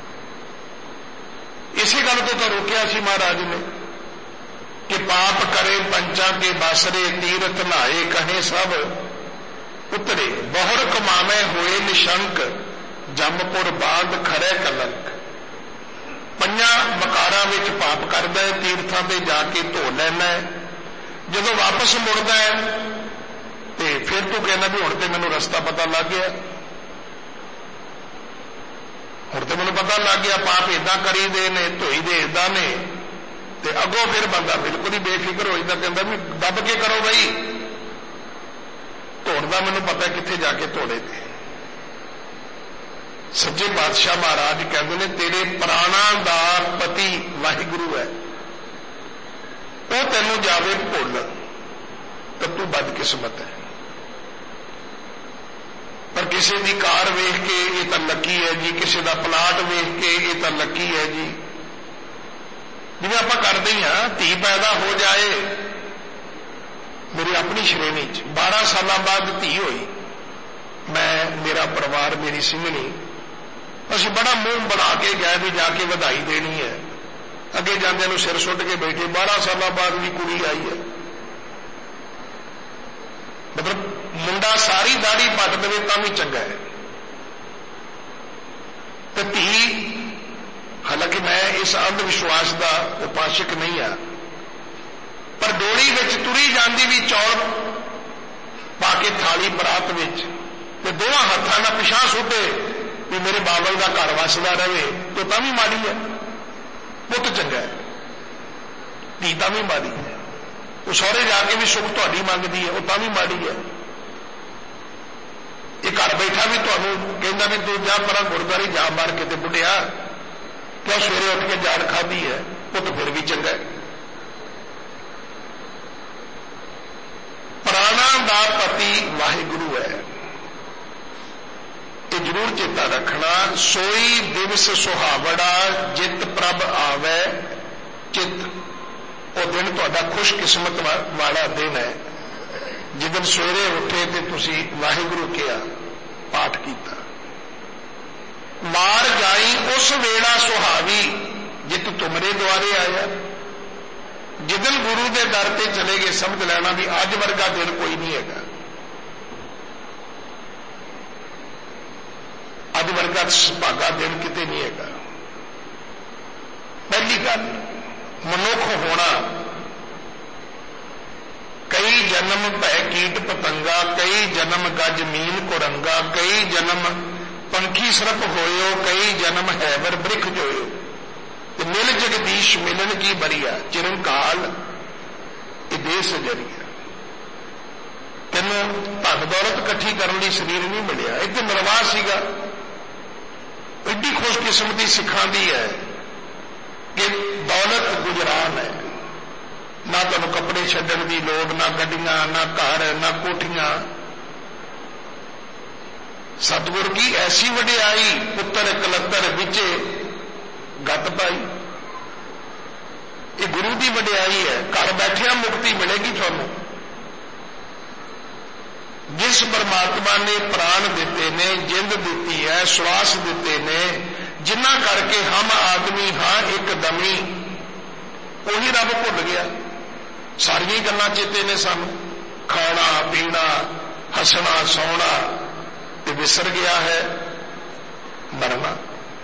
इसी गल तो रोकिया सी महाराज ने कि पाप करे पंचा के बासरे, तीरथ नहाए कहे सब उतरे, बहुर कमावे होए निशंक, जमपुर बाग खरे कलंक। 5 मकारां विच पाप करदा है, तीर्थां ते जाके धो लैना है, जदों वापस मुड़दा है तो फिर तू कहना भी हुण ते मैनूं रस्ता पता लग गया, हुण ते मैनूं पता लग गया पाप इदां करी दे ने, धोई दे इदां ने, ते अगों फिर बंदा बिल्कुल ही बेफिक्र हो जाता, कहता भी दब के करो बई, धोण दा मैनूं पता कित्थे जाके धोने ते। सच्चे पातशाह महाराज कहते हैं तेरे प्राणा दा पति वाहिगुरू है, वो तेनों जावे भुल तो तू बदकिस्मत है। पर किसी की कार वेख के ये तो लकी है जी, किसी का प्लाट वेख के ये तो लकी है जी, जिवें आपां करदे ही हां, धी पैदा हो जाए। मेरी अपनी श्रेणी 12 साल बाद धी हुई, मैं मेरा परिवार मेरी सिंघनी असीं बड़ा मुंह बना के गए भी जाके बधाई देनी है, अगे जांदे नूं सिर सुट के बैठे, 12 साल बाद भी कुड़ी आई है। मतलब मुंडा सारी दाढ़ी पट दे तां भी चंगा है, ते धी, हालांकि मैं इस अंध विश्वास का उपासक नहीं आ, पर डोली विच तुरी जांदी भी चौल पा के थाली बरात विच ते दोवां हत्थां नाल पिछां सुटे भी मेरे बाबल का घर वसदा रहे, तो तां भी माड़ी है। पुत चंगा है, धी तां भी माड़ी है। वो सौरे जाके भी सुख तुहाडी मंगदी है, वो तां भी माड़ी है। ये घर बैठा भी तुहानूं कहंदा भी तू जा परां गुरद्वारे जा मार के ते बुढ़िया क्यों सवेरे उठ के जाड़ खाधी है, पुत फिर भी चंगा है। प्राणा दा पति वाहिगुरू है, ये जरूर चेता रखना। सोई दिवस सुहावड़ा जित प्रभ आवे चित, वो दिन तुहाडा खुशकिस्मत वाला दिन है जिदन सवेरे उठे तो तुसी वाहिगुरू किया पाठ किया। मार जाई उस वेला सुहावी जित तुमरे द्वारे आया, जिदन गुरु के दर ते चले गए समझ लेना भी अज वर्गा दिन कोई नहीं है, अज वर्गा भागा दिन किते नहीं है। पहली गल मनुख होना, कई जन्म भय कीट पतंगा, कई जन्म गज मीन कुरंगा, कई जन्म पंखी सरप होयो, कई जन्म हैवर बृख जोयो, मिल जगदीश मिलन की बरिया, चिरंकाल देश जरिया। तेनों धन दौलत इकट्ठी करने लिए शरीर नहीं मिलिया, एक निर्वाह सीगा। एडी खुशकिस्मती सिखां दी है कि दौलत गुजरान है, ना तुहानूं कपड़े छड्डण दी लोड़, ना गड्डियां, ना घर, ना कोठियां। सतगुर की ऐसी वडियाई, पुत्र कलत्तर विचे गत पाई। ये गुरु की वडियाई है, घर बैठिया मुक्ति मिलेगी थानू। जिस परमात्मा ने प्राण दिते ने, जिंद दी है, श्वास दिते ने, जिन्ना करके हम आदमी हाँ एक दमी, उही रब भुल गया। सारिया गल्लां चेते ने सानू, खाना पीना हसना सौना, ते विसर गया है मरना।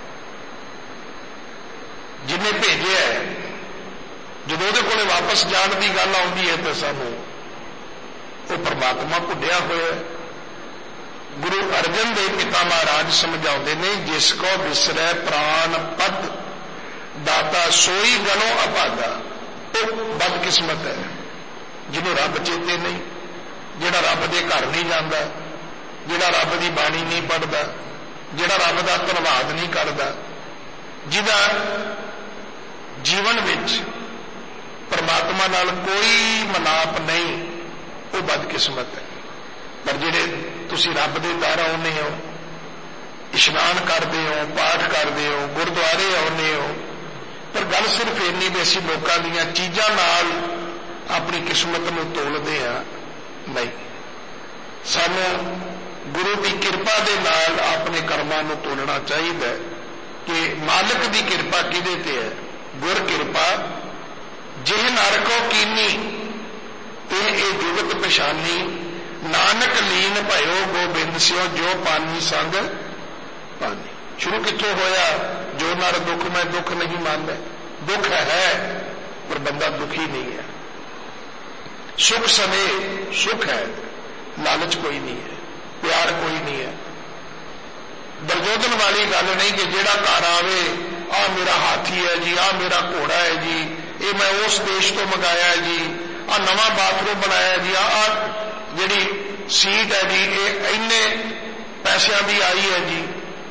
जिन्हें भेजे है, जो ਉਹਦੇ ਕੋਲੇ वापस जाने की गल आउंदी है तो सानू वो परमात्मा भुलिया होया। ਗੁਰੂ ਅਰਜਨ ਦੇਵ ਪਿਤਾ ਮਹਾਰਾਜ ਸਮਝਾਉਂਦੇ ਨੇ, ਜਿਸ ਕੋ ਵਿਸਰੈ ਪ੍ਰਾਨ ਪਦ ਦਾਤਾ ਸੋਈ ਗਣੋ ਅਭਾਗਾ। ਉਹ ਬਦਕਿਸਮਤ ਹੈ ਜਿਹਨੂੰ ਰੱਬ ਚੇਤੇ ਨਹੀਂ, ਜਿਹੜਾ ਰੱਬ ਦੇ ਘਰ ਨਹੀਂ ਜਾਂਦਾ, ਜਿਹੜਾ ਰੱਬ ਦੀ ਬਾਣੀ ਨਹੀਂ ਪੜ੍ਹਦਾ, ਜਿਹੜਾ ਰੱਬ ਦਾ ਧੰਨਵਾਦ ਨਹੀਂ ਕਰਦਾ, ਜਿਹਦਾ ਜੀਵਨ ਵਿੱਚ ਪਰਮਾਤਮਾ ਨਾਲ ਕੋਈ ਮਨਾਪ ਨਹੀਂ, ਉਹ ਬਦਕਿਸਮਤ ਹੈ। ਪਰ ਜਿਹੜੇ ਤੁਸੀਂ ਰੱਬ ਦੇ ਦਰ ਆਉਂਦੇ ਹੋ, ਇਸ਼ਨਾਨ ਕਰਦੇ ਹੋ, ਪਾਠ ਕਰਦੇ ਹੋ, ਗੁਰਦੁਆਰੇ ਆਉਂਦੇ ਹੋ, ਪਰ ਗੱਲ ਸਿਰਫ ਇੰਨੀ ਵੀ ਅਸੀਂ ਲੋਕਾਂ ਦੀਆਂ ਚੀਜ਼ਾਂ ਨਾਲ ਆਪਣੀ ਕਿਸਮਤ ਨੂੰ ਤੋਲਦੇ ਹਾਂ, ਨਹੀਂ। ਸਾਨੂੰ ਗੁਰੂ ਦੀ ਕਿਰਪਾ ਦੇ ਨਾਲ ਆਪਣੇ ਕਰਮਾਂ ਨੂੰ ਤੋਲਣਾ ਚਾਹੀਦਾ ਕਿ ਮਾਲਕ ਦੀ ਕਿਰਪਾ ਕਿਹਦੇ ਤੇ ਹੈ। ਗੁਰ ਕਿਰਪਾ ਜਿਹ ਨਰਕੋ ਕੀਨੀ ਇਹ ਜੁਗਤ ਪਛਾਨੀ, ਨਾਨਕ ਲੀਨ ਭਇਓ ਗੋਬਿੰਦ ਸਿਓ ਜੋ ਪਾਨੀ ਸੰਗ ਪਾਨੀ। ਸ਼ੁਰੂ ਕਿੱਥੋਂ ਹੋਇਆ? ਜੋ ਨਰ ਦੁੱਖ ਮੈਂ ਦੁੱਖ ਨਹੀਂ ਮੰਨਦਾ। ਦੁੱਖ ਹੈ ਪਰ ਬੰਦਾ ਦੁਖੀ ਨਹੀਂ ਹੈ। ਸੁਖ ਸਮੇਂ ਸੁਖ ਹੈ, ਲਾਲਚ ਕੋਈ ਨਹੀਂ ਹੈ, ਪਿਆਰ ਕੋਈ ਨਹੀਂ ਹੈ। ਦਰਜੋਦਨ ਵਾਲੀ ਗੱਲ ਨਹੀਂ ਕਿ ਜਿਹੜਾ ਘਰ ਆਵੇ, ਆਹ ਮੇਰਾ ਹਾਥੀ ਹੈ ਜੀ, ਆਹ ਮੇਰਾ ਘੋੜਾ ਹੈ ਜੀ, ਇਹ ਮੈਂ ਉਸ ਦੇਸ਼ ਤੋਂ ਮੰਗਾਇਆ ਹੈ ਜੀ, ਆਹ ਨਵਾਂ ਬਾਥਰੂਮ ਬਣਾਇਆ ਜੀ, ਆਹ ਜਿਹੜੀ ਸੀਟ ਹੈ ਜੀ ਇਹ ਇੰਨੇ ਪੈਸਿਆਂ ਦੀ ਆਈ ਹੈ ਜੀ।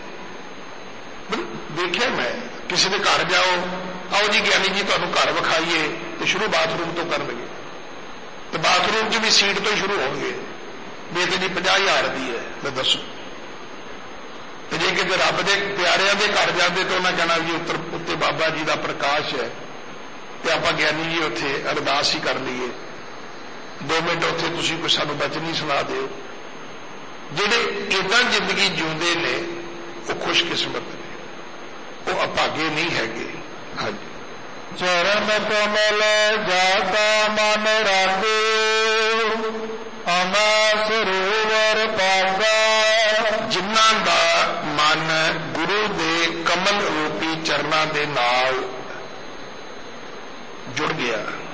ਦੇਖਿਆ ਮੈਂ ਕਿਸੇ ਦੇ ਘਰ ਜਾਓ, ਆਓ ਜੀ ਗਿਆਨੀ ਜੀ ਤੁਹਾਨੂੰ ਘਰ ਵਿਖਾਈਏ, ਤੇ ਸ਼ੁਰੂ ਬਾਥਰੂਮ ਤੋਂ ਕਰਨਗੇ, ਤੇ ਬਾਥਰੂਮ 'ਚ ਵੀ ਸੀਟ ਤੋਂ ਹੀ ਸ਼ੁਰੂ ਹੋਣਗੇ। ਬੇਟੇ ਜੀ 50,000 ਦੀ ਹੈ, ਮੈਂ ਦੱਸੋ। ਤੇ ਜੇ ਕਿਤੇ ਰੱਬ ਦੇ ਪਿਆਰਿਆਂ ਦੇ ਘਰ ਜਾਂਦੇ ਤਾਂ ਉਹਨਾਂ ਕਹਿਣਾ ਜੀ ਉੱਤੇ ਬਾਬਾ ਜੀ ਦਾ ਪ੍ਰਕਾਸ਼ ਹੈ, ਤੇ ਆਪਾਂ ਗਿਆਨੀ ਜੀ ਉੱਥੇ ਅਰਦਾਸ ਹੀ ਕਰ ਲਈਏ, 2 ਮਿੰਟ ਉੱਥੇ ਤੁਸੀਂ ਕੋਈ ਸਾਨੂੰ ਬਚਨੀ ਸੁਣਾ ਦਿਓ। ਜਿਹੜੇ ਏਦਾਂ ਜ਼ਿੰਦਗੀ ਜਿਉਂਦੇ ਨੇ ਉਹ ਖੁਸ਼ਕਿਸਮਤ ਨੇ, ਉਹ ਅਭਾਗੇ ਨਹੀਂ ਹੈਗੇ। ਹਾਂਜੀ। ਚਰਨ ਕਮਲ ਜਾਤਾ ਮਨ ਰਾਗੇ, ਅਮਾ ਸਰੋਵਰ ਪਾਗਾ। ਜਿਨ੍ਹਾਂ ਦਾ ਮਨ ਗੁਰੂ ਦੇ ਕਮਲ ਰੂਪੀ ਚਰਨਾਂ ਦੇ ਨਾਲ ਜੁੜ ਗਿਆ,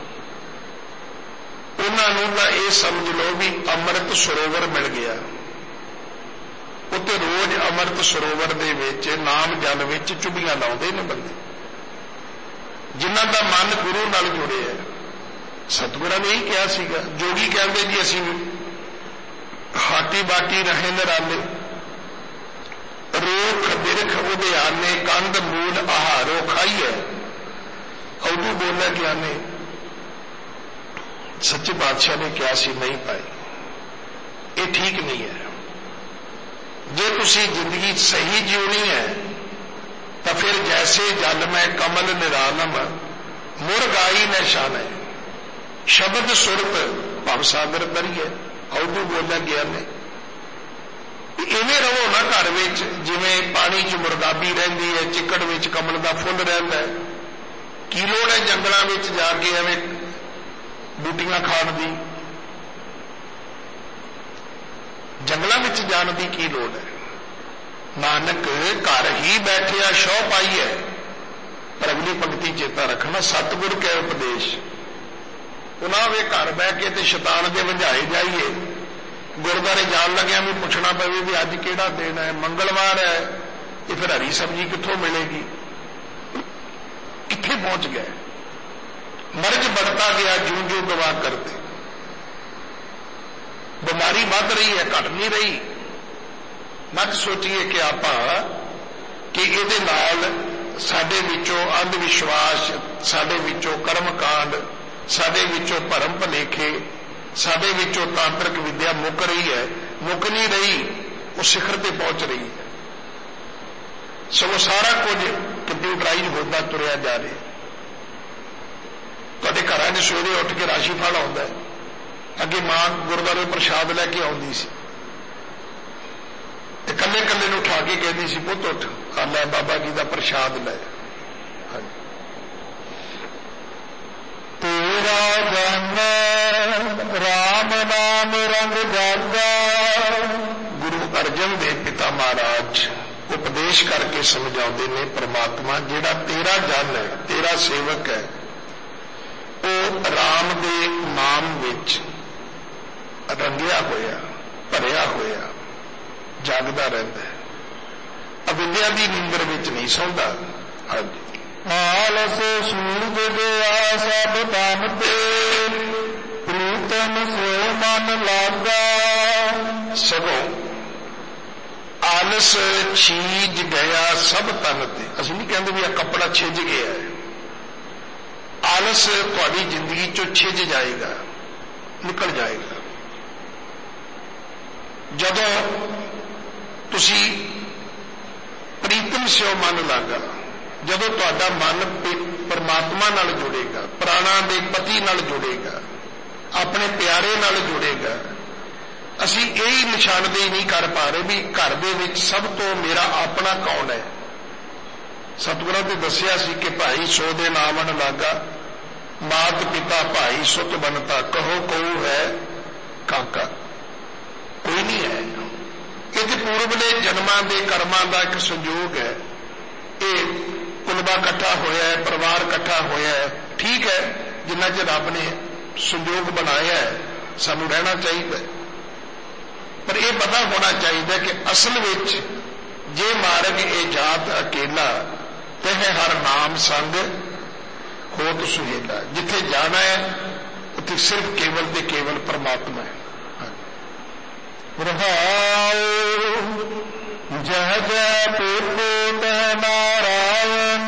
ਉਹਨਾਂ ਨੂੰ ਤਾਂ ਇਹ ਸਮਝ ਲਓ ਵੀ ਅੰਮ੍ਰਿਤ ਸਰੋਵਰ ਮਿਲ ਗਿਆ। ਉੱਤੇ ਰੋਜ਼ ਅੰਮ੍ਰਿਤ ਸਰੋਵਰ ਦੇ ਵਿੱਚ ਨਾਮ ਜਲ ਵਿੱਚ ਚੁੱਭੀਆਂ ਲਾਉਂਦੇ ਨੇ ਬੰਦੇ, ਜਿਨ੍ਹਾਂ ਦਾ ਮਨ ਗੁਰੂ ਨਾਲ ਜੁੜਿਆ। ਸਤਿਗੁਰਾਂ ਨੇ ਇਹੀ ਕਿਹਾ ਸੀਗਾ, ਜੋਗੀ ਕਹਿੰਦੇ ਜੀ ਅਸੀਂ ਹਾਟੀ ਬਾਟੀ ਰਹੇ ਨਿਰਾਲੇ, ਰੋਖ ਬਿਰਖ ਉਦਿਆਨੇ, ਕੰਦ ਮੂਲ ਆਹਾਰੋ ਖਾਈਐ। ਉਦੋਂ ਬੋਲਿਆ ਗਿਆਨੇ, ਸੱਚੇ ਬਾਦਸ਼ਾਹ ਨੇ ਕਿਹਾ ਸੀ ਨਹੀਂ ਭਾਈ, ਇਹ ਠੀਕ ਨਹੀਂ ਹੈ। ਜੇ ਤੁਸੀਂ ਜ਼ਿੰਦਗੀ ਸਹੀ ਜਿਉਣੀ ਹੈ ਤਾਂ ਫਿਰ ਜੈਸੇ ਜਲ ਮੈਂ ਕਮਲ ਨਿਰਾਲਮ, ਮੁਰ ਗਾਈ ਨਿਸ਼ਾਨ ਹੈ, ਸ਼ਬਦ ਸੁਰਤ ਭਵ ਸਾਗਰ ਤਰੀਏ। ਉਦੋਂ ਬੋਲਿਆ ਗਿਆਨੇ, ਇਵੇਂ ਰਹੋ ਨਾ ਘਰ ਵਿੱਚ ਜਿਵੇਂ ਪਾਣੀ 'ਚ ਮੁਰਗਾਬੀ ਰਹਿੰਦੀ ਹੈ, ਚਿੱਕੜ ਵਿੱਚ ਕਮਲ ਦਾ ਫੁੱਲ ਰਹਿੰਦਾ ਹੈ। ਕੀ ਲੋੜ ਹੈ ਜੰਗਲਾਂ ਵਿੱਚ ਜਾ ਕੇ ਐਵੇਂ ਬੂਟੀਆਂ ਖਾਣ ਦੀ? ਜੰਗਲਾਂ ਵਿੱਚ ਜਾਣ ਦੀ ਕੀ ਲੋੜ ਹੈ? ਨਾਨਕ ਘਰ ਹੀ ਬੈਠਿਆ ਸ਼ੌ ਪਾਈ ਹੈ। ਪਰ ਅਗਲੀ ਪੰਕਤੀ ਚੇਤਾ ਰੱਖਣਾ, ਸਤਿਗੁਰ ਕੈ ਉਪਦੇਸ਼। ਉਹਨਾਂ ਵੇ ਘਰ ਬਹਿ ਕੇ ਤੇ ਸ਼ੈਤਾਨ ਦੇ ਵੰਝਾਏ ਜਾਈਏ, ਗੁਰਦੁਆਰੇ ਜਾਣ ਲੱਗਿਆ ਵੀ ਪੁੱਛਣਾ ਪਵੇ ਵੀ ਅੱਜ ਕਿਹੜਾ ਦਿਨ ਹੈ, ਮੰਗਲਵਾਰ ਹੈ, ਇਹ ਫਿਰ ਹਰੀ ਸਬਜ਼ੀ ਕਿੱਥੋਂ ਮਿਲੇਗੀ? ਕਿੱਥੇ ਪਹੁੰਚ ਗਏ? ਮਰਜ਼ बढ़ता गया ਜੂੰ ਜੂੰ ਗਵਾ ਕਰਦੇ। ਬਿਮਾਰੀ ਵੱਧ ਰਹੀ ਹੈ, ਘਟ ਨਹੀਂ ਰਹੀ। ਮਤ ਸੋਚੀਏ ਕਿ ਆਪਾਂ ਕਿ ਇਹਦੇ ਨਾਲ ਸਾਡੇ ਵਿੱਚੋਂ ਅੰਧ ਵਿਸ਼ਵਾਸ, ਸਾਡੇ ਵਿੱਚੋਂ ਕਰਮਕਾਂਡ, ਸਾਡੇ ਵਿੱਚੋਂ ਭਰਮ ਭਲੇਖੇ, ਸਾਡੇ ਵਿੱਚੋਂ ਤਾਂਤਰਿਕ ਵਿਦਿਆ ਮੁੱਕ ਰਹੀ ਹੈ, ਮੁੱਕ ਨਹੀਂ ਰਹੀ, ਉਹ ਸਿਖਰ ਤੇ ਪਹੁੰਚ ਰਹੀ ਹੈ। ਸਗੋਂ ਸਾਰਾ ਕੁਝ ਕੰਪਿਊਟਰਾਈਜ਼ ਹੁੰਦਾ ਤੁਰਿਆ ਜਾ ਰਿਹਾ। ਤੁਹਾਡੇ ਘਰਾਂ 'ਚ ਸਵੇਰੇ ਉੱਠ ਕੇ ਰਾਸ਼ੀ ਫਲ ਆਉਂਦਾ ਹੈ। ਅੱਗੇ ਮਾਂ ਗੁਰਦੁਆਰੇ ਪ੍ਰਸ਼ਾਦ ਲੈ ਕੇ ਆਉਂਦੀ ਸੀ ਤੇ ਕੱਲੇ ਕੱਲੇ ਨੂੰ ਉਠਾ ਕੇ ਕਹਿੰਦੀ ਸੀ, ਪੁੱਤ ਉੱਠ, ਆ ਲੈ ਬਾਬਾ ਜੀ ਦਾ ਪ੍ਰਸ਼ਾਦ ਲੈ। ਤੇਰਾ ਜਨ ਰਾਮ ਨਾਮ ਰੰਗ ਜਾਗਾ। ਗੁਰੂ ਅਰਜਨ ਦੇਵ ਪਿਤਾ ਮਹਾਰਾਜ ਉਪਦੇਸ਼ ਕਰਕੇ ਸਮਝਾਉਂਦੇ ਨੇ, ਪਰਮਾਤਮਾ ਜਿਹੜਾ ਤੇਰਾ ਜਨ ਹੈ, ਤੇਰਾ ਸੇਵਕ ਹੈ, ਉਹ ਰਾਮ ਦੇ ਨਾਮ ਵਿੱਚ ਰੰਗਿਆ ਹੋਇਆ, ਭਰਿਆ ਹੋਇਆ, ਜਾਗਦਾ ਰਹਿੰਦਾ ਹੈ, ਅਵਿਦਿਆ ਦੀ ਨੀਂਦਰ ਵਿੱਚ ਨਹੀਂ ਸੌਂਦਾ। ਹਾਂਜੀ, ਆਲਸ ਸੂਰਜ ਗਿਆ ਸਭ ਤਨ ਤੇ, ਪ੍ਰੀਤਮ ਸਿਉ ਮਨ ਲਾਗਾ। ਸਗੋਂ ਆਲਸ ਛੀਜ ਗਿਆ ਸਭ ਤਨ ਤੇ। ਅਸੀਂ ਨਹੀਂ ਕਹਿੰਦੇ ਵੀ ਇਹ ਕੱਪੜਾ ਛਿੱਜ ਗਿਆ ਹੈ, ਆਲਸ ਤੁਹਾਡੀ ਜ਼ਿੰਦਗੀ ਚੋਂ ਛਿੱਜ ਜਾਏਗਾ, ਨਿਕਲ ਜਾਏਗਾ। ਜਦੋਂ ਤੁਸੀਂ ਪ੍ਰੀਤਮ ਸਿਉ ਮਨ ਲਾਗਾ, ਜਦੋਂ ਤੁਹਾਡਾ ਮਨ ਪਰਮਾਤਮਾ ਨਾਲ ਜੁੜੇਗਾ, ਪ੍ਰਾਣਾਂ ਦੇ ਪਤੀ ਨਾਲ ਜੁੜੇਗਾ, ਆਪਣੇ ਪਿਆਰੇ ਨਾਲ ਜੁੜੇਗਾ। ਅਸੀਂ ਇਹੀ ਨਿਸ਼ਾਨਦੇਹੀ ਨਹੀਂ ਕਰ ਪਾ ਰਹੇ ਵੀ ਘਰ ਦੇ ਵਿੱਚ ਸਭ ਤੋਂ ਮੇਰਾ ਆਪਣਾ ਕੌਣ ਹੈ। ਸਤਿਗੁਰਾਂ ਤੇ ਦੱਸਿਆ ਸੀ ਕਿ ਭਾਈ ਸੋ ਦੇ ਨਾਮਨ ਲਾਗਾ, ਮਾਤ ਪਿਤਾ ਭਾਈ ਸੁਤ ਬਨਤਾ, ਕਹੋ ਕਉ ਹੈ ਕਾਕਾ। ਕੋਈ ਨਹੀਂ ਹੈ। ਇਹ ਤੇ ਪੂਰਬਲੇ ਜਨਮਾਂ ਦੇ ਕਰਮਾਂ ਦਾ ਇੱਕ ਸੰਯੋਗ ਹੈ। ਇਹ ਕੁਲਬਾ ਇਕੱਠਾ ਹੋਇਆ ਹੈ, ਪਰਿਵਾਰ ਇਕੱਠਾ ਹੋਇਆ ਹੈ, ਠੀਕ ਹੈ। ਜਿੰਨਾ ਚਿਰ ਰੱਬ ਨੇ ਸੰਯੋਗ ਬਣਾਇਆ ਹੈ ਸਾਨੂੰ ਰਹਿਣਾ ਚਾਹੀਦਾ, ਪਰ ਇਹ ਪਤਾ ਹੋਣਾ ਚਾਹੀਦਾ ਕਿ ਅਸਲ ਵਿੱਚ ਜੇ ਮਾਰਗ ਇਹ ਜਾਤ ਅਕੇਲਾ, ਤੇ ਹਰ ਨਾਮ ਸੰਗ ਹੋਤ ਸੁਹੇਲਾ। ਜਿੱਥੇ ਜਾਣਾ ਹੈ ਉੱਥੇ ਸਿਰਫ ਕੇਵਲ ਤੇ ਕੇਵਲ ਪਰਮਾਤਮਾ ਹੈ। ਰਹਾਉ ਜਹ ਜਹ ਪੂਤ ਨਾਰਾਇਣ,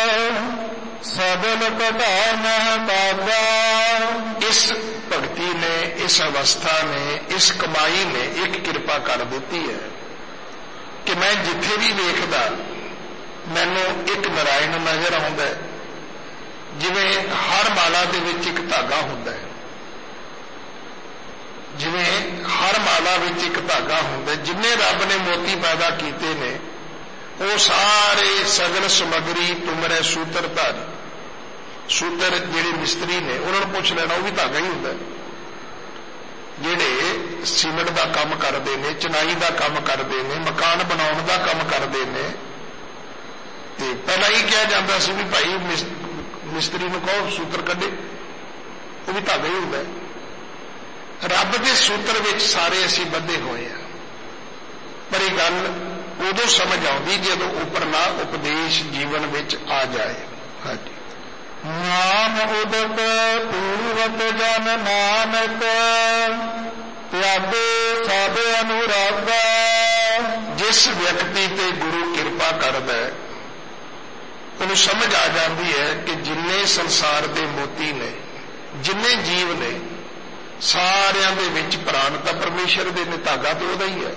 ਸਗਲ ਕਢਾ ਮਹਿ ਬਾਗਾ। ਇਸ ਭਗਤੀ ਨੇ, ਇਸ ਅਵਸਥਾ ਨੇ, ਇਸ ਕਮਾਈ ਨੇ ਇੱਕ ਕਿਰਪਾ ਕਰ ਦਿੱਤੀ ਹੈ ਕਿ ਮੈਂ ਜਿੱਥੇ ਵੀ ਵੇਖਦਾ ਮੈਨੂੰ ਇੱਕ ਨਾਰਾਇਣ ਨਜ਼ਰ ਆਉਂਦਾ ਹੈ। ਜਿਵੇਂ ਹਰ ਮਾਲਾ ਦੇ ਵਿੱਚ ਇੱਕ ਧਾਗਾ ਹੁੰਦਾ ਹੈ, ਜਿਵੇਂ ਹਰ ਮਾਲਾ ਵਿੱਚ ਇੱਕ ਧਾਗਾ ਹੁੰਦਾ, ਜਿੰਨੇ ਰੱਬ ਨੇ ਮੋਤੀ ਪੈਦਾ ਕੀਤੇ ਨੇ ਉਹ ਸਾਰੇ ਸਗਲ ਸਮਗਰੀ ਤੁਮਰੇ ਸੂਤਰ ਧਾਰੀ। ਸੂਤਰ ਜਿਹੜੇ ਮਿਸਤਰੀ ਨੇ ਉਹਨਾਂ ਨੂੰ ਪੁੱਛ ਲੈਣਾ, ਉਹ ਵੀ ਧਾਗਾ ਹੀ ਹੁੰਦਾ। ਜਿਹੜੇ ਸੀਮੈਂਟ ਦਾ ਕੰਮ ਕਰਦੇ ਨੇ, ਚਨਾਈ ਦਾ ਕੰਮ ਕਰਦੇ ਨੇ, ਮਕਾਨ ਬਣਾਉਣ ਦਾ ਕੰਮ ਕਰਦੇ ਨੇ, ਤੇ ਪਹਿਲਾਂ ਹੀ ਕਿਹਾ ਜਾਂਦਾ ਸੀ ਵੀ ਭਾਈ ਮਿਸਤਰੀ ਨੂੰ ਕਹੋ ਸੂਤਰ ਕੱਢੇ, ਉਹ ਵੀ ਧਾਗਾ ਹੀ ਹੁੰਦਾ। ਰੱਬ ਦੇ ਸੂਤਰ ਵਿੱਚ ਸਾਰੇ ਅਸੀਂ ਬੱਧੇ ਹੋਏ ਆ। ਪਰ ਇਹ ਗੱਲ ਉਦੋਂ ਸਮਝ ਆਉਂਦੀ ਜਦੋਂ ਉਪਰਲਾ ਉਪਦੇਸ਼ ਜੀਵਨ ਵਿੱਚ ਆ ਜਾਏ। ਹਾਂਜੀ, ਨਾਮ ਉਦਕ ਪੂਰਵਤ ਜਨ ਨਾਨਕ, ਤਿਆਗੇ ਸਭ ਅਨੁਰਾਗਾ। ਜਿਸ ਵਿਅਕਤੀ ਤੇ ਗੁਰੂ ਕਿਰਪਾ ਕਰਦਾ ਹੈ ਉਹਨੂੰ ਸਮਝ ਆ ਜਾਂਦੀ ਹੈ ਕਿ ਜਿੰਨੇ ਸੰਸਾਰ ਦੇ ਮੋਤੀ ਨੇ, ਜਿੰਨੇ ਜੀਵ ਨੇ, ਸਾਰਿਆਂ ਦੇ ਵਿੱਚ ਪ੍ਰਾਣ ਤਾਂ ਪਰਮੇਸ਼ਰ ਦੇ ਨੇ, ਧਾਗਾ ਤੇ ਉਹਦਾ ਹੀ ਹੈ।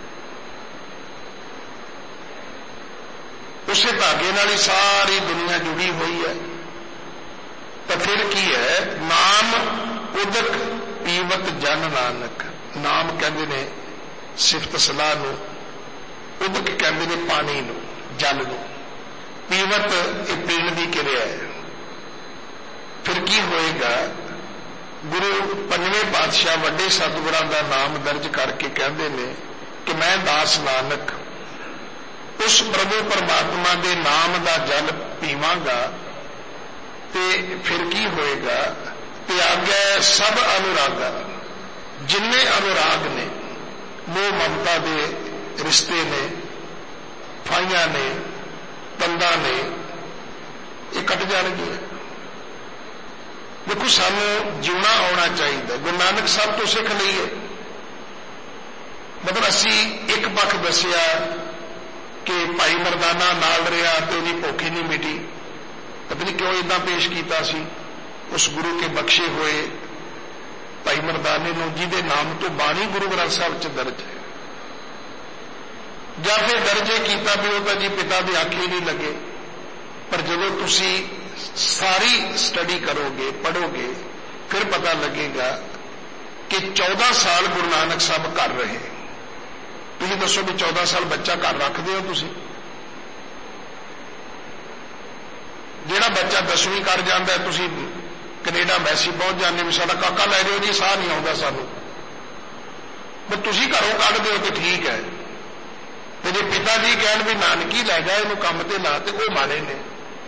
ਉਸੇ ਧਾਗੇ ਨਾਲ ਹੀ ਸਾਰੀ ਦੁਨੀਆ ਜੁੜੀ ਹੋਈ ਹੈ। ਤਾਂ ਫਿਰ ਕੀ ਹੈ? ਨਾਮ ਉਦਕ ਪੀਵਤ ਜਨ ਨਾਨਕ। ਨਾਮ ਕਹਿੰਦੇ ਨੇ ਸਿਫਤ ਸਲਾਹ ਨੂੰ, ਉਦਕ ਕਹਿੰਦੇ ਨੇ ਪਾਣੀ ਨੂੰ, ਜਲ ਨੂੰ। ਪੀਵਤ ਇਹ ਪੀਣ ਦੀ ਕਿਰਿਆ ਹੈ। ਫਿਰ ਕੀ ਹੋਏਗਾ? ਗੁਰੂ ਪੰਜਵੇਂ ਪਾਤਸ਼ਾਹ ਵੱਡੇ ਸਤਿਗੁਰਾਂ ਦਾ ਨਾਮ ਦਰਜ ਕਰਕੇ ਕਹਿੰਦੇ ਨੇ ਕਿ ਮੈਂ ਦਾਸ ਨਾਨਕ ਉਸ ਪ੍ਰਭੂ ਪਰਮਾਤਮਾ ਦੇ ਨਾਮ ਦਾ ਜਲ ਪੀਵਾਂਗਾ। ਤੇ ਫਿਰ ਕੀ ਹੋਏਗਾ? ਤਿਆਗੈ ਸਭ ਅਨੁਰਾਗਾ। ਜਿੰਨੇ ਅਨੁਰਾਗ ਨੇ, ਮੋਹ ਮਮਤਾ ਦੇ ਰਿਸ਼ਤੇ ਨੇ, ਫਾਈਆਂ ਨੇ, ਤੰਦਾਂ ਨੇ, ਇਹ ਕੱਟ ਜਾਣਗੇ। ਦੇਖੋ ਸਾਨੂੰ ਜਿਉਣਾ ਆਉਣਾ ਚਾਹੀਦਾ। ਗੁਰੂ ਨਾਨਕ ਸਾਹਿਬ ਤੋਂ ਸਿੱਖ ਲਈਏ। ਮਤਲਬ ਅਸੀਂ ਇੱਕ ਪੱਖ ਦੱਸਿਆ ਕਿ ਭਾਈ ਮਰਦਾਨਾ ਨਾਲ ਰਿਹਾ ਤੇ ਉਹਦੀ ਭੁੱਖ ਹੀ ਨਹੀਂ ਮਿਟੀ। ਪਤਾ ਨਹੀਂ ਕਿਉਂ ਇਦਾਂ ਪੇਸ਼ ਕੀਤਾ ਸੀ ਉਸ ਗੁਰੂ ਕੇ ਬਖਸ਼ੇ ਹੋਏ ਭਾਈ ਮਰਦਾਨੇ ਨੂੰ, ਜਿਹਦੇ ਨਾਮ ਤੋਂ ਬਾਣੀ ਗੁਰੂ ਗ੍ਰੰਥ ਸਾਹਿਬ 'ਚ ਦਰਜ ਹੈ। ਜਾਂ ਫਿਰ ਦਰਜੇ ਕੀਤਾ ਵੀ ਉਹ ਤਾਂ ਜੀ ਪਿਤਾ ਦੇ ਆਖੇ ਨਹੀਂ ਲੱਗੇ। ਪਰ ਜਦੋਂ ਤੁਸੀਂ ਸਾਰੀ ਸਟੱਡੀ ਕਰੋਗੇ, ਪੜ੍ਹੋਗੇ, ਫਿਰ ਪਤਾ ਲੱਗੇਗਾ ਕਿ 14 ਸਾਲ ਗੁਰੂ ਨਾਨਕ ਸਾਹਿਬ ਕਰ ਰਹੇ। ਤੁਸੀਂ ਦੱਸੋ ਵੀ 14 ਸਾਲ ਬੱਚਾ ਘਰ ਰੱਖਦੇ ਹੋ ਤੁਸੀਂ? ਜਿਹੜਾ ਬੱਚਾ 10ਵੀਂ ਕਰ ਜਾਂਦਾ, ਤੁਸੀਂ ਕੈਨੇਡਾ ਮੈਸੀ ਪਹੁੰਚ ਜਾਂਦੇ ਵੀ ਸਾਡਾ ਕਾਕਾ ਲੈ ਜਾਓ ਜੀ, ਸਾਹ ਨਹੀਂ ਆਉਂਦਾ ਸਾਨੂੰ। ਪਰ ਤੁਸੀਂ ਘਰੋਂ ਕੱਢਦੇ ਹੋ ਤੇ ਠੀਕ ਹੈ, ਤੇ ਜੇ ਪਿਤਾ ਜੀ ਕਹਿਣ ਵੀ ਨਾਨਕੀ ਲੈ ਜਾ ਇਹਨੂੰ ਕੰਮ ਤੇ ਲਾ, ਤੇ ਉਹ ਮਾਣੇ ਨੇ।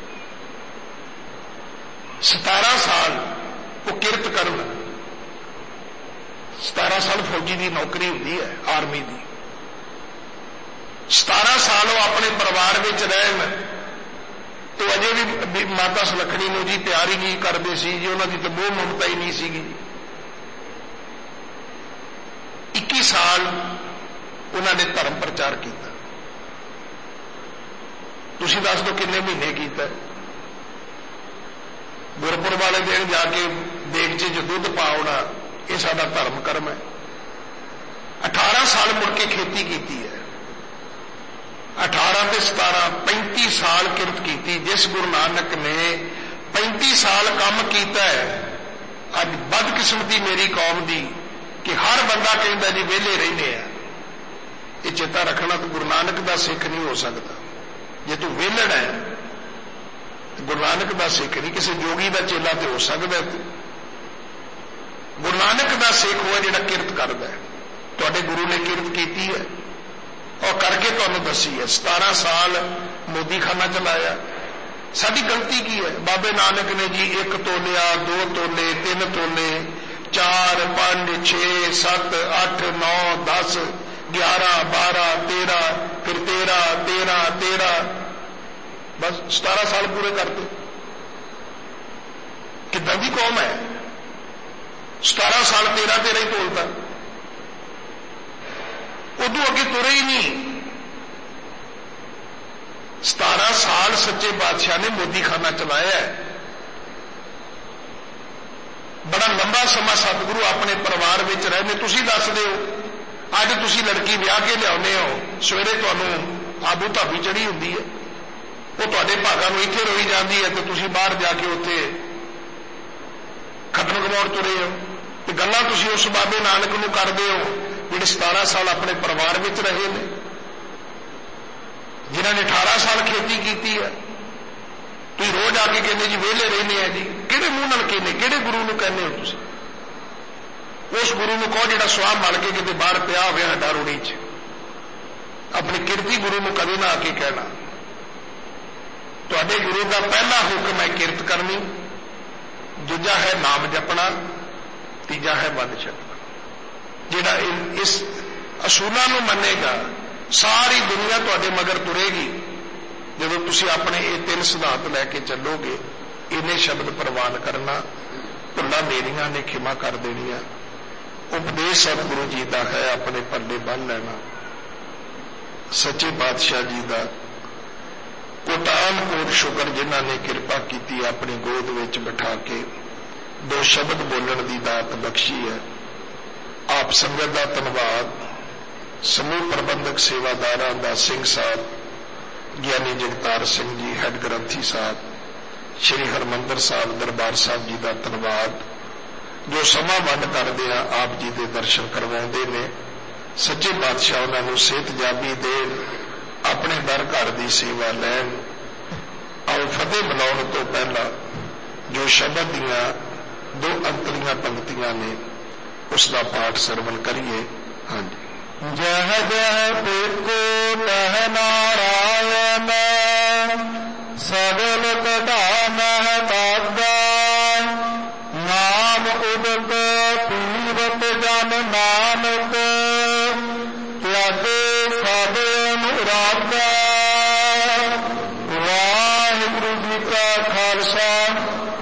17 ਸਾਲ ਉਹ ਕਿਰਤ ਕਰਨ। 17 ਸਾਲ ਫੌਜੀ ਦੀ ਨੌਕਰੀ ਹੁੰਦੀ ਹੈ, ਆਰਮੀ ਦੀ। 17 ਸਾਲ ਉਹ ਆਪਣੇ ਪਰਿਵਾਰ ਵਿੱਚ ਰਹਿਣ तो अजे भी माता सुलखणी ਨੂੰ जी प्यार ही नहीं करते सी जी, उन्होंने तो मोह ममता ही नहीं सीगी। 21 साल उन्होंने धर्म प्रचार किया। तुसीं दस दो किन्ने महीने किया? गुरपुर वाले दिन जाके देगचे च दुध पाउना, ये साडा धर्म कर्म है। 18 साल मुड़ के खेती की है। 18 ते 17 35 साल किरत की। जिस गुरु नानक ने 35 साल काम किया है, अज बदकिस्मती मेरी कौम की कि हर बंदा कहता जी वेले रहने हैं। ये चेता रखना, तो गुरु नानक का सिख नहीं हो सकता। जे तू वेलड़ है तो गुरु नानक का सिख नहीं, किसी जोगी का चेला तो हो सकता है। गुरु नानक का सिख हुआ जिहड़ा किरत करता है। तुहाडे गुरु ने किरत की है और करके तुहानूं दसी है। 17 साल मोदी खाना चलाया। साडी गलती की है? बाबे नानक ने जी 1 तोलिया, 2 तोले, 3 तोले, 4, 5, 6, 7, 8, 9, 10, 11, 12, 13, फिर 13, बस 17 साल पूरे करते। किदां दी कौम है? 17 साल 13 ही तोलता, उदू अगे तुरे ही नहीं। 17 साल सच्चे बादशाह ने मोदी खाना चलाया है। बड़ा लंबा समा सतगुरु अपने परिवार में रहने। तुसी दस दो, अज तुसी लड़की ब्याह के लियाने हो, सवेरे तुहानूं आबू धाबी चढ़ी होंदी है, वो तुहाडे भागां नूं इत्थे रोई जाती है, तो तुसी बाहर जाके उत्थे खत्म गवाउण तुरे हो। ते गल्लां तुसी उस बाबे नानक नूं करदे हो जिहड़े 17 साल अपने परिवार में रहे ने, जिन्होंने 18 साल खेती की है। तुम रोज आके कहते जी वेले रहने हैं जी, किहड़े मूँह नाल कहने, किहड़े गुरु नूं कहने हो तुसीं? उस गुरु नूं कहो जिहड़ा सुआह मल के किते बाहर पिया होवे हड्डा रोड़ी च। अपने किरती गुरु नूं कदे ना आके कहना। तुहाडे गुरु का पहला हुक्म है किरत करनी, दूजा है नाम जपना, तीजा है वंड छकना। जिहड़ा इस असूलों को मनेगा, सारी दुनिया तुहाडे मगर तुरेगी। जदों तुसीं अपने ये 3 सिद्धांत लैके चलोगे, इन्हें शब्द प्रवान करना, भुल्लां मेरियां ने खिमा कर देनियां, उपदेश सतगुरु जी का है अपने पल्ले बन लेना। सच्चे पातशाह जी का कोटान कोट शुकर जिन्हां ने किरपा की अपनी गोद विच बिठा के 2 शब्द बोलण की दात बख्शी है। आप संगत का धन्यवाद। समूह प्रबंधक सेवादारां दा सिंह साहब, ज्ञानी जगतार सिंह जी, हैड ग्रंथी साहब, श्री हरमंदर साहब दरबार साहब जी का धन्यवाद, जो समा वंड करदे आ आप जी के दर्शन करवाउंदे ने। सच्चे पातशाह उन्होंने सेहतयाबी देन, अपने दर घर की सेवा लैन। आओ फतेह बुलाउण तो पहला जो शब्द दियां 2 अंतरियां पंक्तियां ने, उसका पाठ सरवण करिए। हाँ जी। जह जह बिको तह नारायण, सगल कटा मह तागा, नाम उदक पीवत जन नानक, त्यागे सब अनुरागा। वाहिगुरु जी का खालसा,